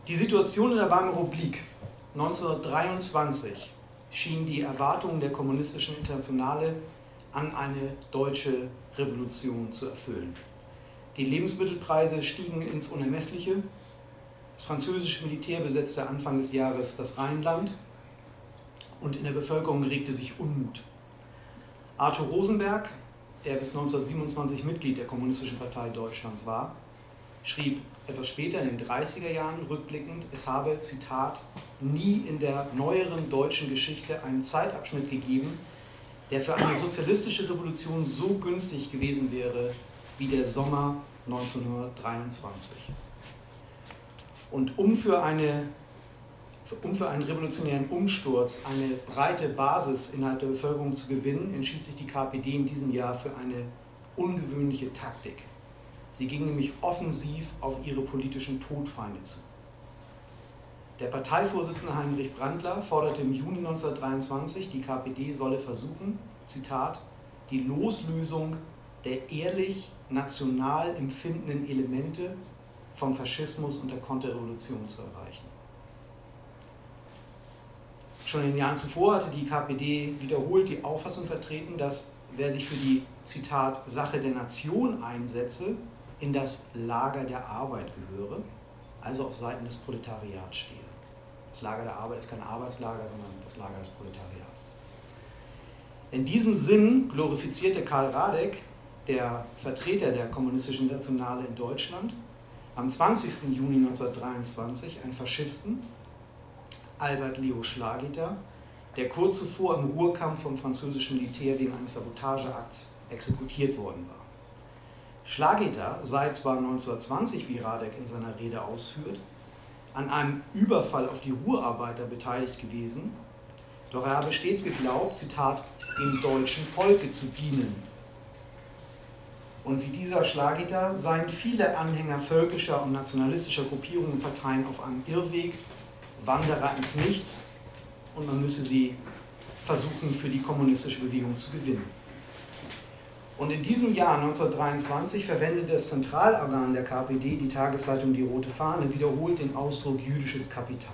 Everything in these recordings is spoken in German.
Die Situation in der Weimarer Republik 1923 schien die Erwartungen der kommunistischen Internationale an eine deutsche Revolution zu erfüllen. Die Lebensmittelpreise stiegen ins Unermessliche. Das französische Militär besetzte Anfang des Jahres das Rheinland und in der Bevölkerung regte sich Unmut. Arthur Rosenberg, der bis 1927 Mitglied der Kommunistischen Partei Deutschlands war, schrieb etwas später in den 30er Jahren rückblickend, es habe, Zitat, nie in der neueren deutschen Geschichte einen Zeitabschnitt gegeben, der für eine sozialistische Revolution so günstig gewesen wäre wie der Sommer 1923. Und um für einen revolutionären Umsturz eine breite Basis innerhalb der Bevölkerung zu gewinnen, entschied sich die KPD in diesem Jahr für eine ungewöhnliche Taktik. Sie ging nämlich offensiv auf ihre politischen Todfeinde zu. Der Parteivorsitzende Heinrich Brandler forderte im Juni 1923, die KPD solle versuchen, Zitat, die Loslösung der ehrlich national empfindenden Elemente vom Faschismus und der Konterrevolution zu erreichen. Schon in den Jahren zuvor hatte die KPD wiederholt die Auffassung vertreten, dass wer sich für die, Zitat, Sache der Nation einsetze, in das Lager der Arbeit gehöre, also auf Seiten des Proletariats stehe. Das Lager der Arbeit ist kein Arbeitslager, sondern das Lager des Proletariats. In diesem Sinn glorifizierte Karl Radek, der Vertreter der kommunistischen Internationale in Deutschland, am 20. Juni 1923 einen Faschisten, Albert Leo Schlageter, der kurz zuvor im Ruhrkampf vom französischen Militär wegen eines Sabotageakts exekutiert worden war. Schlageter sei zwar 1920, wie Radek in seiner Rede ausführt, an einem Überfall auf die Ruhrarbeiter beteiligt gewesen, doch er habe stets geglaubt, Zitat, dem deutschen Volke zu dienen. Und wie dieser Schlageter seien viele Anhänger völkischer und nationalistischer Gruppierungen und Parteien auf einem Irrweg, Wanderer ins Nichts, und man müsse sie versuchen, für die kommunistische Bewegung zu gewinnen. Und in diesem Jahr 1923 verwendete das Zentralorgan der KPD, die Tageszeitung Die Rote Fahne, wiederholt den Ausdruck jüdisches Kapital.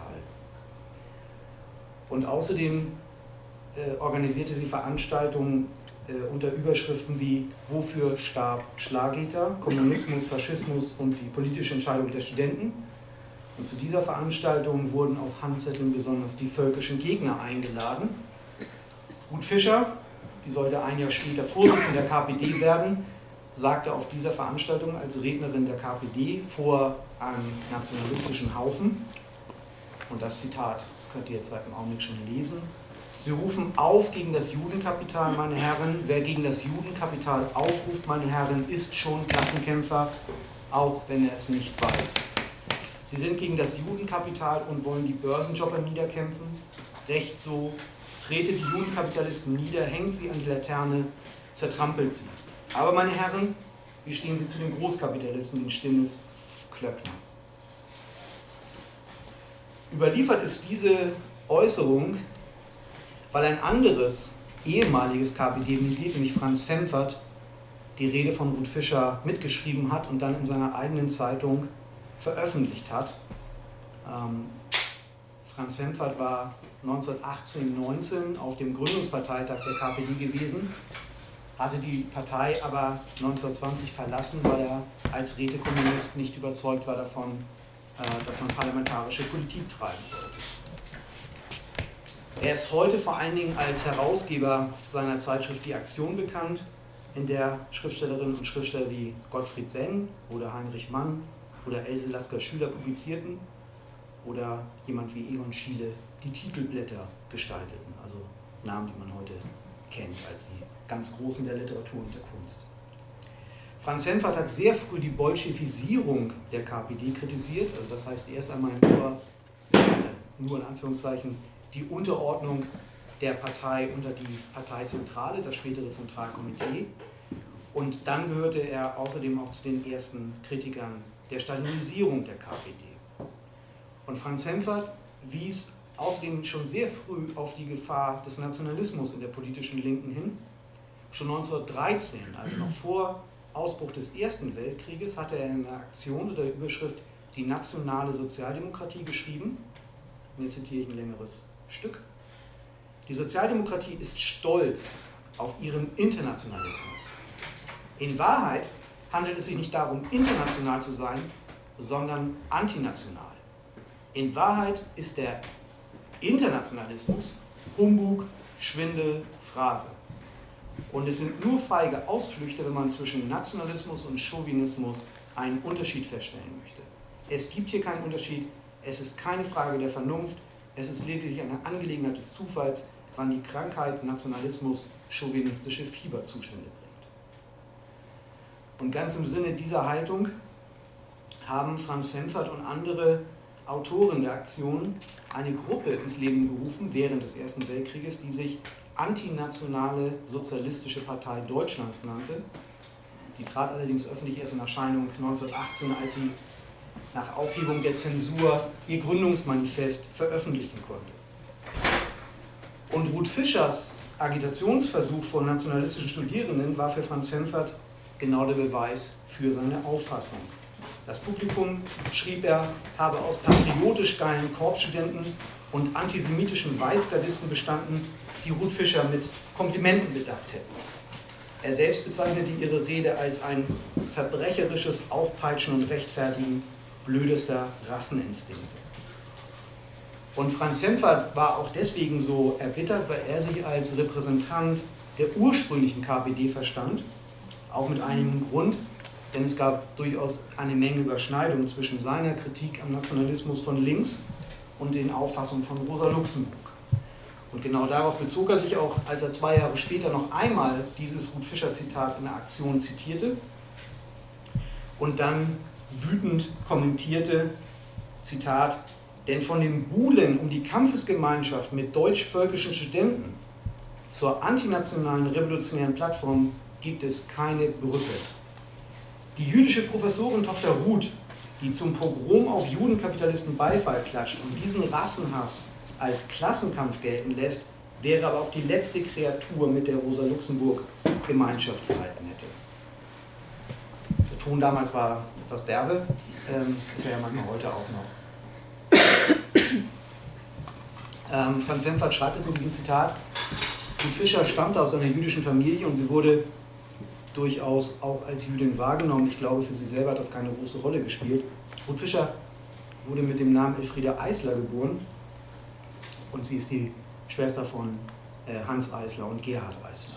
Und außerdem organisierte sie Veranstaltungen unter Überschriften wie Wofür starb Schlageter, Kommunismus, Faschismus und die politische Entscheidung der Studenten. Und zu dieser Veranstaltung wurden auf Handzetteln besonders die völkischen Gegner eingeladen. Ruth Fischer, die sollte ein Jahr später Vorsitzende der KPD werden, sagte auf dieser Veranstaltung als Rednerin der KPD vor einem nationalistischen Haufen, und das Zitat könnt ihr jetzt seit einem Augenblick schon lesen: Sie rufen auf gegen das Judenkapital, meine Herren. Wer gegen das Judenkapital aufruft, meine Herren, ist schon Klassenkämpfer, auch wenn er es nicht weiß. Sie sind gegen das Judenkapital und wollen die Börsenjobber niederkämpfen. Recht so. Trete die Judenkapitalisten nieder, hängt sie an die Laterne, zertrampelt sie. Aber, meine Herren, wie stehen Sie zu den Großkapitalisten, den Stimmes Klöckner? Überliefert ist diese Äußerung, weil ein anderes ehemaliges KPD-Mitglied, nämlich Franz Pfemfert, die Rede von Ruth Fischer mitgeschrieben hat und dann in seiner eigenen Zeitung veröffentlicht hat. Franz Pfemfert war 1918-19 auf dem Gründungsparteitag der KPD gewesen, hatte die Partei aber 1920 verlassen, weil er als Rätekommunist nicht überzeugt war davon, dass man parlamentarische Politik treiben sollte. Er ist heute vor allen Dingen als Herausgeber seiner Zeitschrift Die Aktion bekannt, in der Schriftstellerinnen und Schriftsteller wie Gottfried Benn oder Heinrich Mann oder Else Lasker-Schüler publizierten oder jemand wie Egon Schiele die Titelblätter gestalteten, also Namen, die man heute kennt als die ganz Großen der Literatur und der Kunst. Franz Pfemfert hat sehr früh die Bolschewisierung der KPD kritisiert, also das heißt erst einmal nur in Anführungszeichen die Unterordnung der Partei unter die Parteizentrale, das spätere Zentralkomitee, und dann gehörte er außerdem auch zu den ersten Kritikern der Stalinisierung der KPD. Und Franz Pfemfert wies außerdem schon sehr früh auf die Gefahr des Nationalismus in der politischen Linken hin. Schon 1913, also noch vor Ausbruch des Ersten Weltkrieges, hatte er in einer Aktion unter der Überschrift die nationale Sozialdemokratie geschrieben. Und jetzt zitiere ich ein längeres Stück. Die Sozialdemokratie ist stolz auf ihren Internationalismus. In Wahrheit handelt es sich nicht darum, international zu sein, sondern antinational. In Wahrheit ist der Internationalismus Humbug, Schwindel, Phrase. Und es sind nur feige Ausflüchte, wenn man zwischen Nationalismus und Chauvinismus einen Unterschied feststellen möchte. Es gibt hier keinen Unterschied, es ist keine Frage der Vernunft, es ist lediglich eine Angelegenheit des Zufalls, wann die Krankheit Nationalismus chauvinistische Fieberzustände bringt. Und ganz im Sinne dieser Haltung haben Franz Pfemfert und andere Autoren der Aktion eine Gruppe ins Leben gerufen während des Ersten Weltkrieges, die sich Antinationale Sozialistische Partei Deutschlands nannte. Die trat allerdings öffentlich erst in Erscheinung 1918, als sie nach Aufhebung der Zensur ihr Gründungsmanifest veröffentlichen konnte. Und Ruth Fischers Agitationsversuch von nationalistischen Studierenden war für Franz Pfemfert genau der Beweis für seine Auffassung. Das Publikum, schrieb er, habe aus patriotisch geilen Korpsstudenten und antisemitischen Weißgardisten bestanden, die Ruth Fischer mit Komplimenten bedacht hätten. Er selbst bezeichnete ihre Rede als ein verbrecherisches Aufpeitschen und Rechtfertigen blödester Rasseninstinkte. Und Franz Pfemfert war auch deswegen so erbittert, weil er sich als Repräsentant der ursprünglichen KPD verstand, auch mit einigem Grund, denn es gab durchaus eine Menge Überschneidungen zwischen seiner Kritik am Nationalismus von links und den Auffassungen von Rosa Luxemburg. Und genau darauf bezog er sich auch, als er 2 Jahre später noch einmal dieses Ruth Fischer-Zitat in der Aktion zitierte und dann wütend kommentierte, Zitat, denn von dem Buhlen um die Kampfesgemeinschaft mit deutsch-völkischen Studenten zur antinationalen revolutionären Plattform gibt es keine Brücke. Die jüdische Professorin Tochter Ruth, die zum Pogrom auf Judenkapitalisten Beifall klatscht und diesen Rassenhass als Klassenkampf gelten lässt, wäre aber auch die letzte Kreatur, mit der Rosa Luxemburg Gemeinschaft gehalten hätte. Der Ton damals war etwas derbe, ist er ja manchmal heute auch noch. Franz Pfemfert schreibt es in diesem Zitat, Ruth Fischer stammte aus einer jüdischen Familie und sie wurde durchaus auch als Jüdin wahrgenommen. Ich glaube, für sie selber hat das keine große Rolle gespielt. Ruth Fischer wurde mit dem Namen Elfriede Eisler geboren und sie ist die Schwester von Hans Eisler und Gerhard Eisler.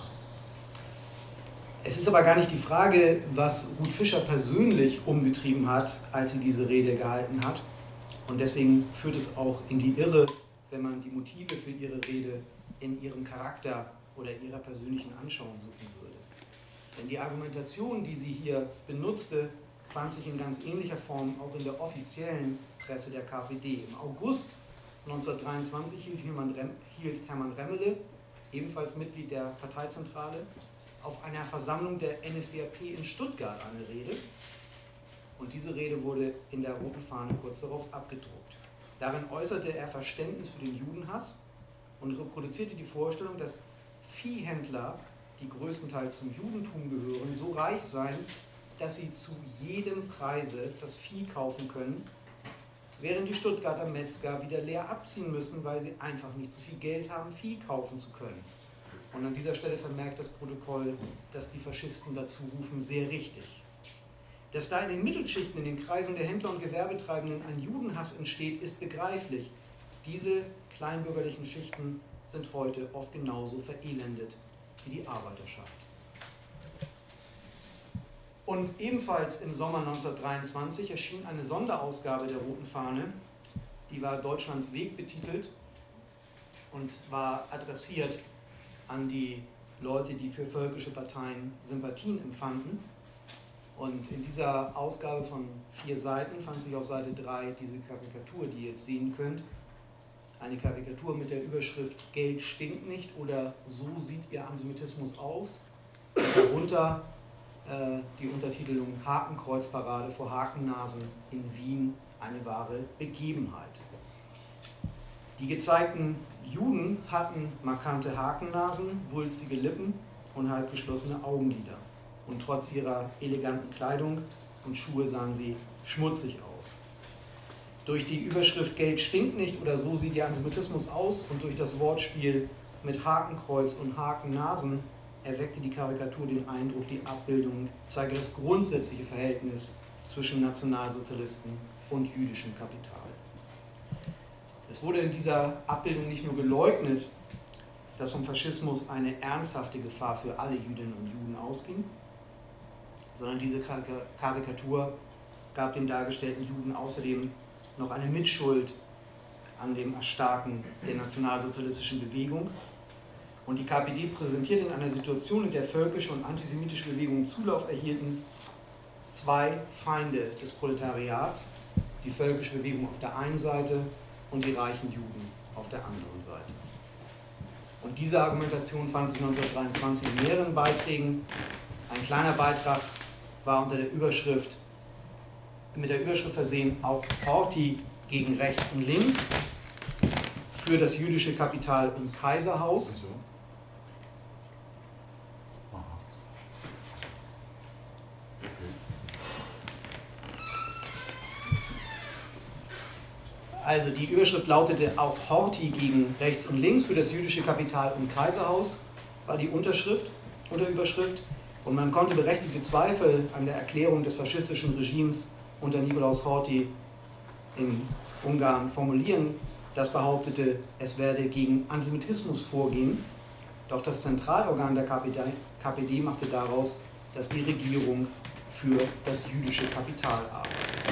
Es ist aber gar nicht die Frage, was Ruth Fischer persönlich umgetrieben hat, als sie diese Rede gehalten hat. Und deswegen führt es auch in die Irre, wenn man die Motive für ihre Rede in ihrem Charakter oder ihrer persönlichen Anschauung suchen würde. Denn die Argumentation, die sie hier benutzte, fand sich in ganz ähnlicher Form auch in der offiziellen Presse der KPD. Im August 1923 hielt Hermann Remmele, ebenfalls Mitglied der Parteizentrale, auf einer Versammlung der NSDAP in Stuttgart eine Rede. Und diese Rede wurde in der Roten Fahne kurz darauf abgedruckt. Darin äußerte er Verständnis für den Judenhass und reproduzierte die Vorstellung, dass Viehhändler, die größtenteils zum Judentum gehören, so reich seien, dass sie zu jedem Preise das Vieh kaufen können, während die Stuttgarter Metzger wieder leer abziehen müssen, weil sie einfach nicht so viel Geld haben, Vieh kaufen zu können. Und an dieser Stelle vermerkt das Protokoll, dass die Faschisten dazu rufen, sehr richtig. Dass da in den Mittelschichten, in den Kreisen der Händler und Gewerbetreibenden ein Judenhass entsteht, ist begreiflich. Diese kleinbürgerlichen Schichten sind heute oft genauso verelendet wie die Arbeiterschaft. Und ebenfalls im Sommer 1923 erschien eine Sonderausgabe der Roten Fahne, die war Deutschlands Weg betitelt und war adressiert an die Leute, die für völkische Parteien Sympathien empfanden. Und in dieser Ausgabe von 4 Seiten fand sich auf Seite 3 diese Karikatur, die ihr jetzt sehen könnt. Eine Karikatur mit der Überschrift Geld stinkt nicht oder so sieht ihr Antisemitismus aus. Und darunter die Untertitelung Hakenkreuzparade vor Hakennasen in Wien, eine wahre Begebenheit. Die gezeigten Juden hatten markante Hakennasen, wulstige Lippen und halb geschlossene Augenlider. Und trotz ihrer eleganten Kleidung und Schuhe sahen sie schmutzig aus. Durch die Überschrift Geld stinkt nicht oder so sieht der Antisemitismus aus und durch das Wortspiel mit Hakenkreuz und Hakennasen erweckte die Karikatur den Eindruck, die Abbildung zeige das grundsätzliche Verhältnis zwischen Nationalsozialisten und jüdischem Kapital. Es wurde in dieser Abbildung nicht nur geleugnet, dass vom Faschismus eine ernsthafte Gefahr für alle Jüdinnen und Juden ausging, sondern diese Karikatur gab den dargestellten Juden außerdem noch eine Mitschuld an dem Erstarken der nationalsozialistischen Bewegung. Und die KPD präsentierte in einer Situation, in der völkische und antisemitische Bewegungen Zulauf erhielten, zwei Feinde des Proletariats, die völkische Bewegung auf der einen Seite und die reichen Juden auf der anderen Seite. Und diese Argumentation fand sich 1923 in mehreren Beiträgen. Ein kleiner Beitrag war mit der Überschrift versehen, auch Horthy gegen rechts und links für das jüdische Kapital im Kaiserhaus. Also die Überschrift lautete auch Horthy gegen rechts und links für das jüdische Kapital im Kaiserhaus, war die Unterüberschrift. Und man konnte berechtigte Zweifel an der Erklärung des faschistischen Regimes unter Nikolaus Horthy in Ungarn formulieren, das behauptete, es werde gegen Antisemitismus vorgehen. Doch das Zentralorgan der KPD machte daraus, dass die Regierung für das jüdische Kapital arbeitet.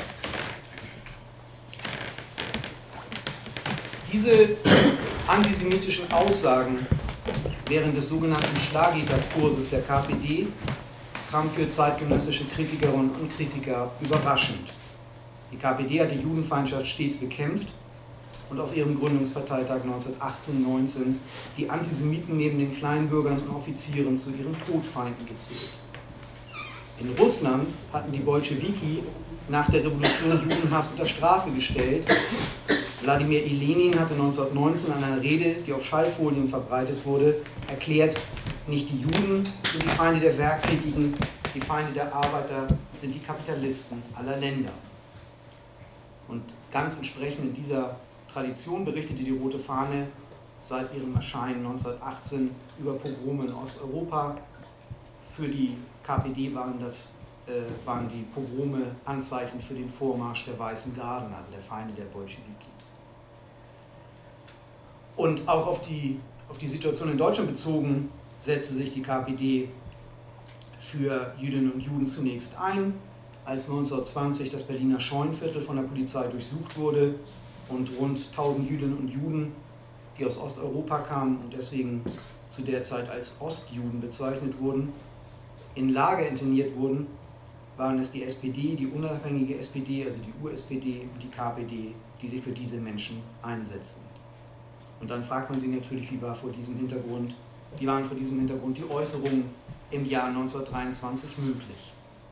Diese antisemitischen Aussagen während des sogenannten Schlageter-Kurses der KPD kamen für zeitgenössische Kritikerinnen und Kritiker überraschend. Die KPD hat die Judenfeindschaft stets bekämpft und auf ihrem Gründungsparteitag 1918-19 die Antisemiten neben den Kleinbürgern und Offizieren zu ihren Todfeinden gezählt. In Russland hatten die Bolschewiki nach der Revolution Judenhass unter Strafe gestellt. Wladimir Ilenin hatte 1919 an einer Rede, die auf Schallfolien verbreitet wurde, erklärt, nicht die Juden sind die Feinde der Werktätigen, die Feinde der Arbeiter sind die Kapitalisten aller Länder. Und ganz entsprechend in dieser Tradition berichtete die Rote Fahne seit ihrem Erscheinen 1918 über Pogrome in Osteuropa. Für die KPD waren die Pogrome Anzeichen für den Vormarsch der Weißen Garden, also der Feinde der Bolschewiki. Und auch auf die Situation in Deutschland bezogen, setzte sich die KPD für Jüdinnen und Juden zunächst ein. Als 1920 das Berliner Scheunenviertel von der Polizei durchsucht wurde und rund 1000 Jüdinnen und Juden, die aus Osteuropa kamen und deswegen zu der Zeit als Ostjuden bezeichnet wurden, in Lager interniert wurden, waren es die SPD, die unabhängige SPD, also die USPD und die KPD, die sich für diese Menschen einsetzten. Und dann fragt man sich natürlich, wie waren vor diesem Hintergrund die Äußerungen im Jahr 1923 möglich.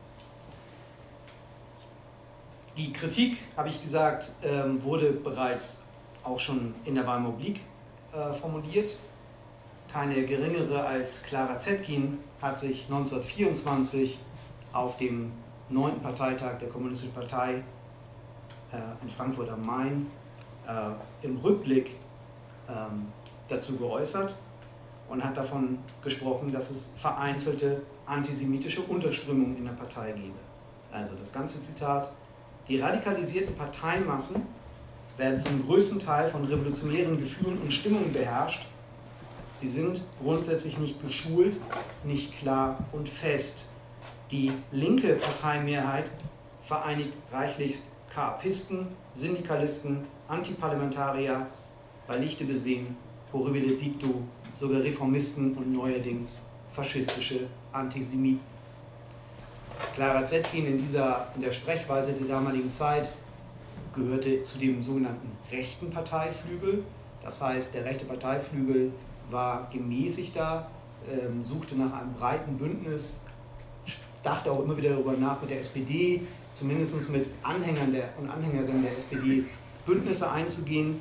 Die Kritik, habe ich gesagt, wurde bereits auch schon in der Weimarer Republik formuliert. Keine geringere als Clara Zetkin hat sich 1924 auf dem 9. Parteitag der Kommunistischen Partei in Frankfurt am Main im Rückblick dazu geäußert und hat davon gesprochen, dass es vereinzelte antisemitische Unterströmungen in der Partei gebe. Also das ganze Zitat: Die radikalisierten Parteimassen werden zum größten Teil von revolutionären Gefühlen und Stimmungen beherrscht. Sie sind grundsätzlich nicht geschult, nicht klar und fest. Die linke Parteimehrheit vereinigt reichlichst KAPisten, Syndikalisten, Antiparlamentarier, bei Lichte besehen, horribile Dicto, sogar Reformisten und neuerdings faschistische Antisemiten. Clara Zetkin in der Sprechweise der damaligen Zeit gehörte zu dem sogenannten rechten Parteiflügel. Das heißt, der rechte Parteiflügel war gemäßigter, suchte nach einem breiten Bündnis, dachte auch immer wieder darüber nach, mit der SPD, zumindest mit Anhängern und Anhängerinnen der SPD, Bündnisse einzugehen.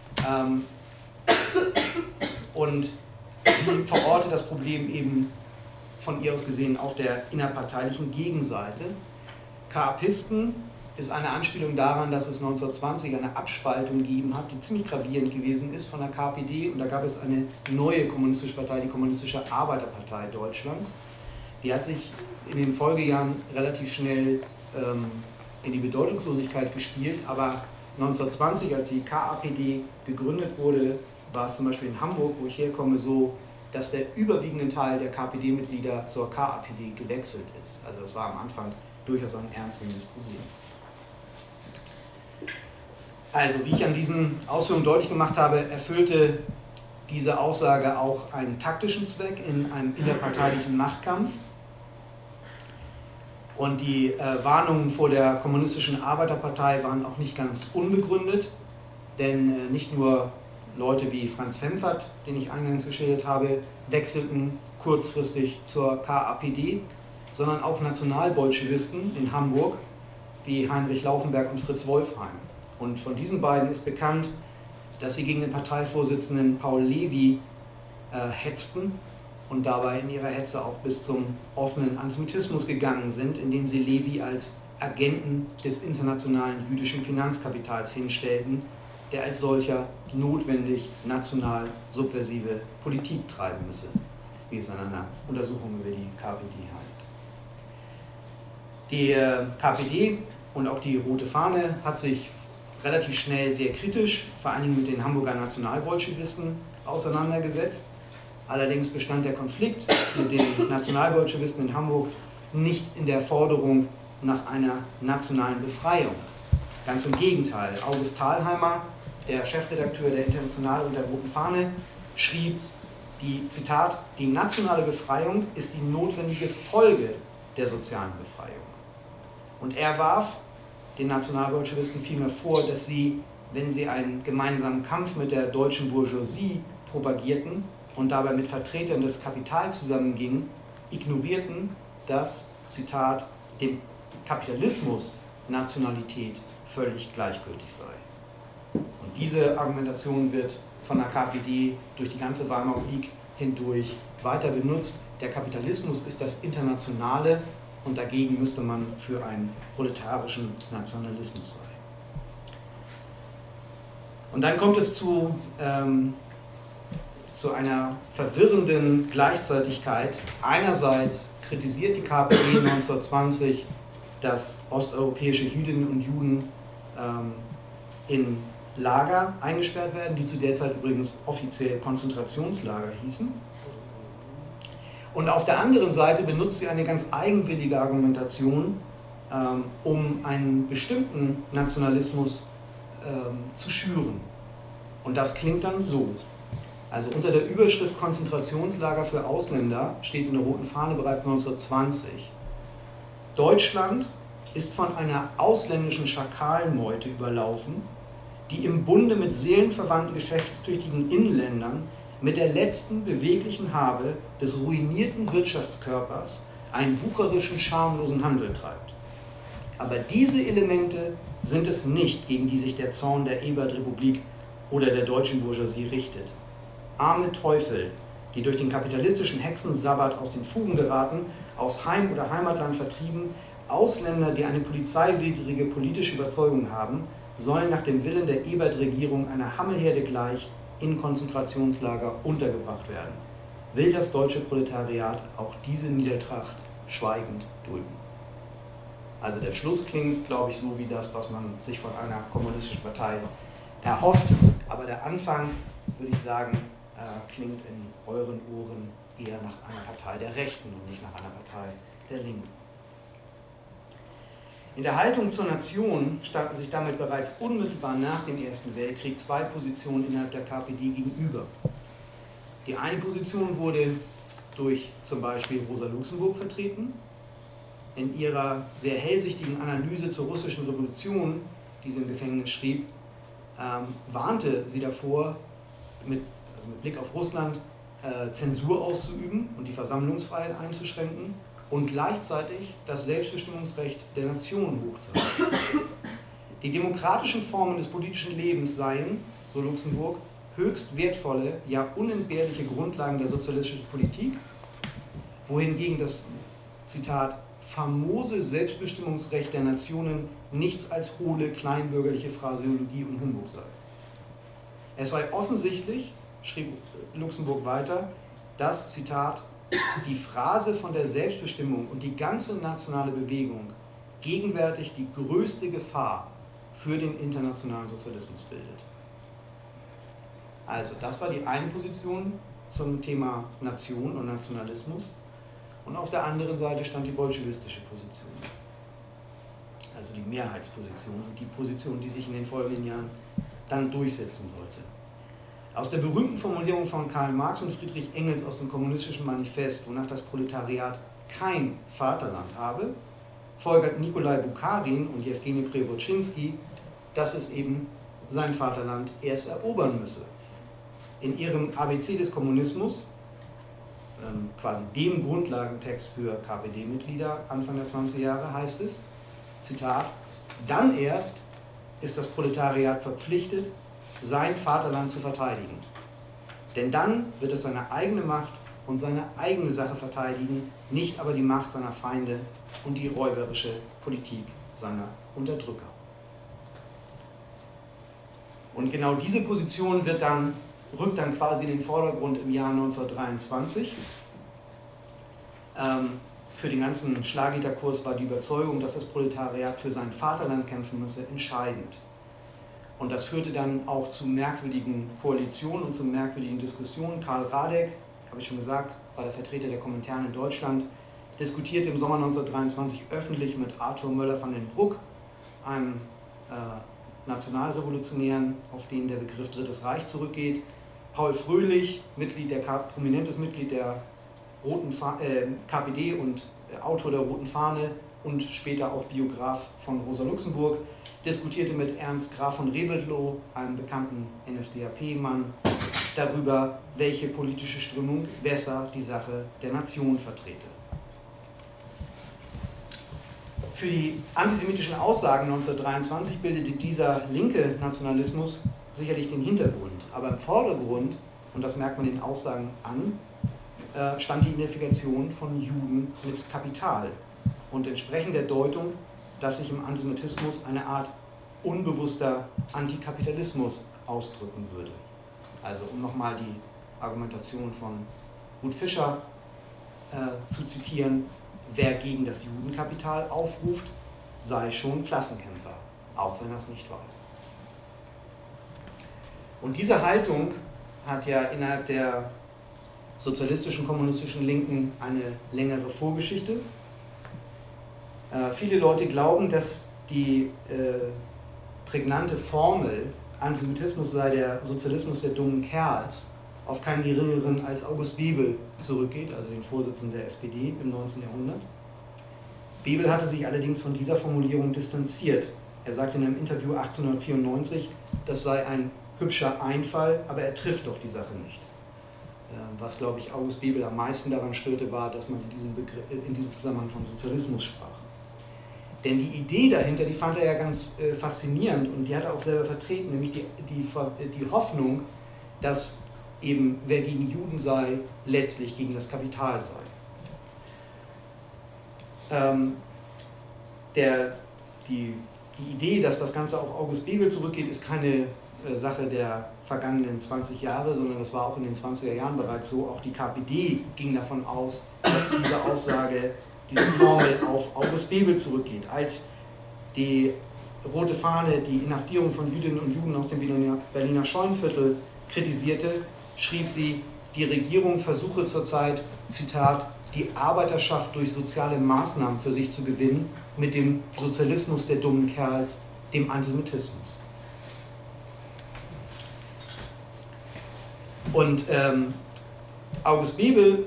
Und sie verortet das Problem eben von ihr aus gesehen auf der innerparteilichen Gegenseite. KAPisten ist eine Anspielung daran, dass es 1920 eine Abspaltung gegeben hat, die ziemlich gravierend gewesen ist von der KPD. Und da gab es eine neue kommunistische Partei, die Kommunistische Arbeiterpartei Deutschlands. Die hat sich in den Folgejahren relativ schnell in die Bedeutungslosigkeit gespielt, aber 1920, als die KAPD gegründet wurde, war es zum Beispiel in Hamburg, wo ich herkomme, so, dass der überwiegende Teil der KPD-Mitglieder zur KAPD gewechselt ist. Also das war am Anfang durchaus ein ernstzunehmendes Problem. Also, wie ich an diesen Ausführungen deutlich gemacht habe, erfüllte diese Aussage auch einen taktischen Zweck in einem innerparteilichen Machtkampf. Und die Warnungen vor der Kommunistischen Arbeiterpartei waren auch nicht ganz unbegründet, denn nicht nur Leute wie Franz Pfemfert, den ich eingangs geschildert habe, wechselten kurzfristig zur KAPD, sondern auch Nationalbolschewisten in Hamburg wie Heinrich Laufenberg und Fritz Wolfheim. Und von diesen beiden ist bekannt, dass sie gegen den Parteivorsitzenden Paul Levi hetzten und dabei in ihrer Hetze auch bis zum offenen Antisemitismus gegangen sind, indem sie Levi als Agenten des internationalen jüdischen Finanzkapitals hinstellten, der als solcher notwendig national subversive Politik treiben müsse, wie es in einer Untersuchung über die KPD heißt. Die KPD und auch die Rote Fahne hat sich relativ schnell sehr kritisch, vor allen Dingen mit den Hamburger Nationalbolschewisten, auseinandergesetzt. Allerdings bestand der Konflikt mit den Nationalbolschewisten in Hamburg nicht in der Forderung nach einer nationalen Befreiung. Ganz im Gegenteil. August Thalheimer, der Chefredakteur der Internationale und der Roten Fahne, schrieb, Zitat, die nationale Befreiung ist die notwendige Folge der sozialen Befreiung. Und er warf den Nationalbolschewisten vielmehr vor, dass sie, wenn sie einen gemeinsamen Kampf mit der deutschen Bourgeoisie propagierten und dabei mit Vertretern des Kapitals zusammengingen, ignorierten, dass, Zitat, dem Kapitalismus Nationalität völlig gleichgültig sei. Und diese Argumentation wird von der KPD durch die ganze Weimarer Republik hindurch weiter benutzt. Der Kapitalismus ist das Internationale und dagegen müsste man für einen proletarischen Nationalismus sein. Und dann kommt es zu einer verwirrenden Gleichzeitigkeit. Einerseits kritisiert die KPD 1920, dass osteuropäische Jüdinnen und Juden in Lager eingesperrt werden, die zu der Zeit übrigens offiziell Konzentrationslager hießen. Und auf der anderen Seite benutzt sie eine ganz eigenwillige Argumentation, um einen bestimmten Nationalismus zu schüren. Und das klingt dann so. Also unter der Überschrift Konzentrationslager für Ausländer steht in der Roten Fahne bereits 1920: Deutschland ist von einer ausländischen Schakalmeute überlaufen, die im Bunde mit seelenverwandten geschäftstüchtigen Inländern mit der letzten beweglichen Habe des ruinierten Wirtschaftskörpers einen wucherischen, schamlosen Handel treibt. Aber diese Elemente sind es nicht, gegen die sich der Zorn der Ebertrepublik oder der deutschen Bourgeoisie richtet. Arme Teufel, die durch den kapitalistischen Hexensabbat aus den Fugen geraten, aus Heim- oder Heimatland vertrieben, Ausländer, die eine polizeiwidrige politische Überzeugung haben, sollen nach dem Willen der Ebert-Regierung einer Hammelherde gleich in Konzentrationslager untergebracht werden. Will das deutsche Proletariat auch diese Niedertracht schweigend dulden? Also der Schluss klingt, glaube ich, so wie das, was man sich von einer kommunistischen Partei erhofft, aber der Anfang, würde ich sagen, klingt in euren Ohren eher nach einer Partei der Rechten und nicht nach einer Partei der Linken. In der Haltung zur Nation standen sich damit bereits unmittelbar nach dem Ersten Weltkrieg zwei Positionen innerhalb der KPD gegenüber. Die eine Position wurde durch zum Beispiel Rosa Luxemburg vertreten. In ihrer sehr hellsichtigen Analyse zur russischen Revolution, die sie im Gefängnis schrieb, warnte sie davor, mit Blick auf Russland, Zensur auszuüben und die Versammlungsfreiheit einzuschränken und gleichzeitig das Selbstbestimmungsrecht der Nation hochzuhalten. Die demokratischen Formen des politischen Lebens seien, so Luxemburg, höchst wertvolle, ja unentbehrliche Grundlagen der sozialistischen Politik, wohingegen das, Zitat, famose Selbstbestimmungsrecht der Nationen nichts als hohle, kleinbürgerliche Phraseologie und Humbug sei. Es sei offensichtlich, schrieb Luxemburg weiter, dass, Zitat, die Phrase von der Selbstbestimmung und die ganze nationale Bewegung gegenwärtig die größte Gefahr für den internationalen Sozialismus bildet. Also, das war die eine Position zum Thema Nation und Nationalismus. Und auf der anderen Seite stand die bolschewistische Position. Also die Mehrheitsposition und die Position, die sich in den folgenden Jahren dann durchsetzen sollte. Aus der berühmten Formulierung von Karl Marx und Friedrich Engels aus dem Kommunistischen Manifest, wonach das Proletariat kein Vaterland habe, folgert Nikolai Bukharin und Jewgeni Prjewoschinski, dass es eben sein Vaterland erst erobern müsse. In ihrem ABC des Kommunismus, quasi dem Grundlagentext für KPD-Mitglieder Anfang der 20er Jahre, heißt es, Zitat, dann erst ist das Proletariat verpflichtet, sein Vaterland zu verteidigen. Denn dann wird es seine eigene Macht und seine eigene Sache verteidigen, nicht aber die Macht seiner Feinde und die räuberische Politik seiner Unterdrücker. Und genau diese Position rückt dann quasi in den Vordergrund im Jahr 1923. Für den ganzen Schlagitterkurs war die Überzeugung, dass das Proletariat für sein Vaterland kämpfen müsse, entscheidend. Und das führte dann auch zu merkwürdigen Koalitionen und zu merkwürdigen Diskussionen. Karl Radek, habe ich schon gesagt, war der Vertreter der Komintern in Deutschland, diskutierte im Sommer 1923 öffentlich mit Arthur Möller van den Bruck, einem Nationalrevolutionären, auf den der Begriff Drittes Reich zurückgeht. Paul Fröhlich, prominentes Mitglied der KPD und Autor der Roten Fahne und später auch Biograf von Rosa Luxemburg, diskutierte mit Ernst Graf von Reventlow, einem bekannten NSDAP-Mann, darüber, welche politische Strömung besser die Sache der Nation vertrete. Für die antisemitischen Aussagen 1923 bildete dieser linke Nationalismus sicherlich den Hintergrund, aber im Vordergrund, und das merkt man den Aussagen an, stand die Identifikation von Juden mit Kapital und entsprechend der Deutung, dass sich im Antisemitismus eine Art unbewusster Antikapitalismus ausdrücken würde. Also um nochmal die Argumentation von Ruth Fischer zu zitieren, wer gegen das Judenkapital aufruft, sei schon Klassenkämpfer, auch wenn er es nicht weiß. Und diese Haltung hat ja innerhalb der sozialistischen, kommunistischen Linken eine längere Vorgeschichte. Viele Leute glauben, dass die prägnante Formel Antisemitismus sei der Sozialismus der dummen Kerls auf keinen geringeren als August Bebel zurückgeht, also den Vorsitzenden der SPD im 19. Jahrhundert. Bebel hatte sich allerdings von dieser Formulierung distanziert. Er sagte in einem Interview 1894, das sei ein hübscher Einfall, aber er trifft doch die Sache nicht. Was, glaube ich, August Bebel am meisten daran störte, war, dass man in diesem Zusammenhang von Sozialismus sprach. Denn die Idee dahinter, die fand er ja ganz faszinierend und die hat er auch selber vertreten, nämlich die Hoffnung, dass eben wer gegen Juden sei, letztlich gegen das Kapital sei. Die Idee, dass das Ganze auf August Bebel zurückgeht, ist keine Sache der vergangenen 20 Jahre, sondern das war auch in den 20er Jahren bereits so. Auch die KPD ging davon aus, dass diese Aussage, diese Formel auf August Bebel zurückgeht. Als die Rote Fahne die Inhaftierung von Jüdinnen und Juden aus dem Berliner Scheunenviertel kritisierte, schrieb sie, die Regierung versuche zurzeit, Zitat, die Arbeiterschaft durch soziale Maßnahmen für sich zu gewinnen, mit dem Sozialismus der dummen Kerls, dem Antisemitismus. Und August Bebel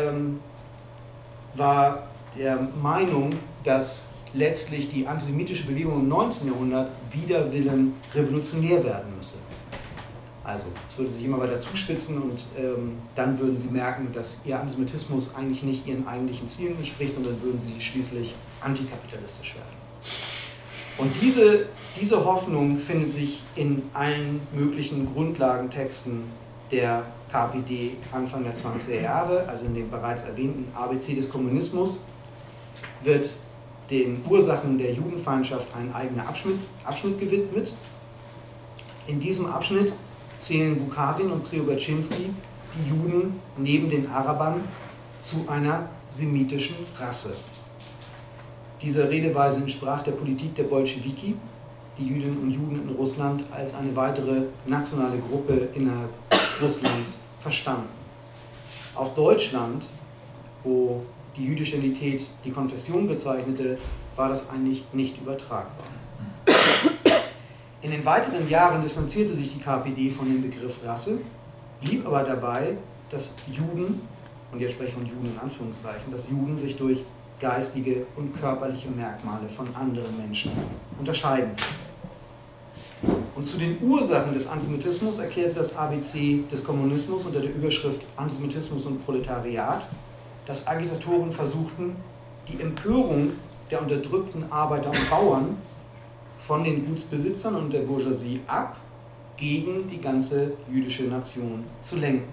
war der Meinung, dass letztlich die antisemitische Bewegung im 19. Jahrhundert wider Willen revolutionär werden müsse. Also es würde sich immer weiter zuspitzen und dann würden sie merken, dass ihr Antisemitismus eigentlich nicht ihren eigentlichen Zielen entspricht und dann würden sie schließlich antikapitalistisch werden. Und diese Hoffnung findet sich in allen möglichen Grundlagentexten der KPD Anfang der 20er Jahre, also in dem bereits erwähnten ABC des Kommunismus, wird den Ursachen der Judenfeindschaft ein eigener Abschnitt gewidmet. In diesem Abschnitt zählen Bukharin und Preobrajensky die Juden neben den Arabern zu einer semitischen Rasse. Diese Redeweise entsprach der Politik der Bolschewiki, die Jüdinnen und Juden in Russland als eine weitere nationale Gruppe innerhalb Russlands verstanden. Auf Deutschland, wo die jüdische Identität die Konfession bezeichnete, war das eigentlich nicht übertragbar. In den weiteren Jahren distanzierte sich die KPD von dem Begriff Rasse, blieb aber dabei, dass Juden, und jetzt spreche ich von Juden in Anführungszeichen, dass Juden sich durch geistige und körperliche Merkmale von anderen Menschen unterscheiden. Und zu den Ursachen des Antisemitismus erklärte das ABC des Kommunismus unter der Überschrift Antisemitismus und Proletariat, dass Agitatoren versuchten, die Empörung der unterdrückten Arbeiter und Bauern von den Gutsbesitzern und der Bourgeoisie ab gegen die ganze jüdische Nation zu lenken.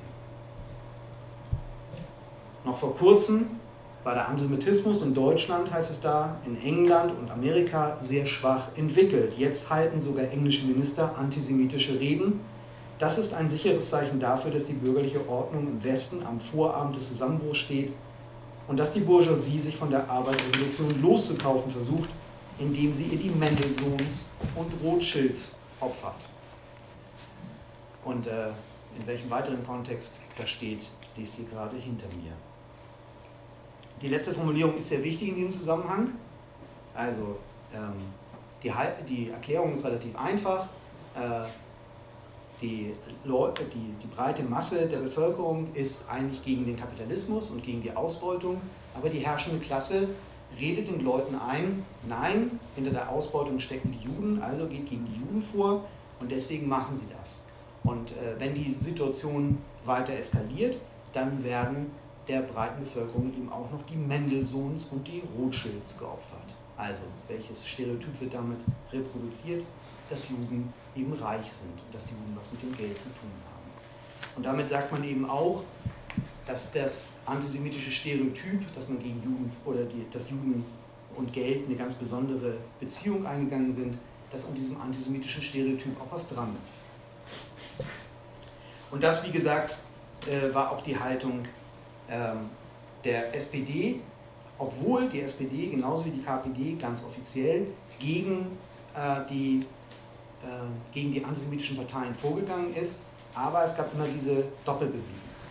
Noch vor kurzem war der Antisemitismus in Deutschland, heißt es da, in England und Amerika sehr schwach entwickelt. Jetzt halten sogar englische Minister antisemitische Reden. Das ist ein sicheres Zeichen dafür, dass die bürgerliche Ordnung im Westen am Vorabend des Zusammenbruchs steht und dass die Bourgeoisie sich von der Arbeiterrevolution loszukaufen versucht, indem sie ihr die Mendelssohns und Rothschilds opfert. Und in welchem weiteren Kontext das steht, liest ihr gerade hinter mir. Die letzte Formulierung ist sehr wichtig in diesem Zusammenhang. Also die Erklärung ist relativ einfach. Die breite Masse der Bevölkerung ist eigentlich gegen den Kapitalismus und gegen die Ausbeutung, aber die herrschende Klasse redet den Leuten ein, nein, hinter der Ausbeutung stecken die Juden, also geht gegen die Juden vor und deswegen machen sie das. Und wenn die Situation weiter eskaliert, dann werden der breiten Bevölkerung eben auch noch die Mendelssohns und die Rothschilds geopfert. Also, welches Stereotyp wird damit reproduziert? Dass Juden eben reich sind und dass Juden was mit dem Geld zu tun haben. Und damit sagt man eben auch, dass das antisemitische Stereotyp, dass man gegen Juden oder dass Juden und Geld eine ganz besondere Beziehung eingegangen sind, dass an diesem antisemitischen Stereotyp auch was dran ist. Und das, wie gesagt, war auch die Haltung der SPD, obwohl die SPD genauso wie die KPD ganz offiziell gegen die antisemitischen Parteien vorgegangen ist, aber es gab immer diese Doppelbewegung.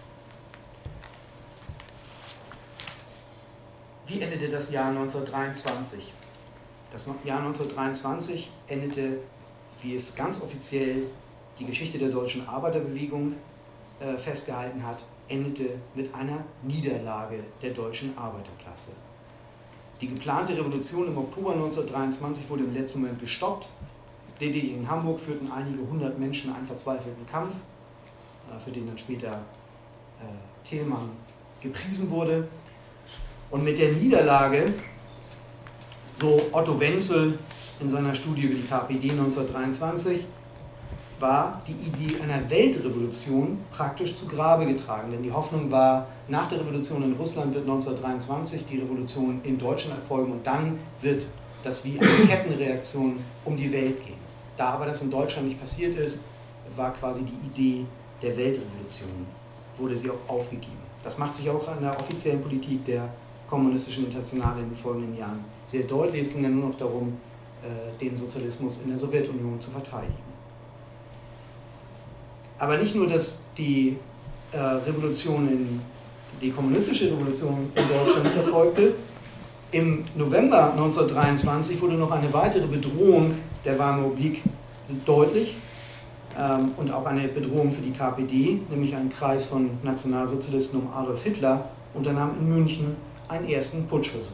Wie endete das Jahr 1923? Das Jahr 1923 endete, wie es ganz offiziell die Geschichte der deutschen Arbeiterbewegung festgehalten hat, endete mit einer Niederlage der deutschen Arbeiterklasse. Die geplante Revolution im Oktober 1923 wurde im letzten Moment gestoppt. Lediglich in Hamburg führten einige hundert Menschen einen verzweifelten Kampf, für den dann später Thälmann gepriesen wurde. Und mit der Niederlage, so Otto Wenzel in seiner Studie über die KPD 1923, war die Idee einer Weltrevolution praktisch zu Grabe getragen. Denn die Hoffnung war, nach der Revolution in Russland wird 1923 die Revolution in Deutschland erfolgen und dann wird das wie eine Kettenreaktion um die Welt gehen. Da aber das in Deutschland nicht passiert ist, war quasi die Idee der Weltrevolution, wurde sie auch aufgegeben. Das macht sich auch an der offiziellen Politik der kommunistischen Internationale in den folgenden Jahren sehr deutlich. Es ging dann nur noch darum, den Sozialismus in der Sowjetunion zu verteidigen. Aber nicht nur, dass die die kommunistische Revolution in Deutschland nicht erfolgte. Im November 1923 wurde noch eine weitere Bedrohung der Weimarer Republik deutlich und auch eine Bedrohung für die KPD, nämlich ein Kreis von Nationalsozialisten um Adolf Hitler unternahm in München einen ersten Putschversuch,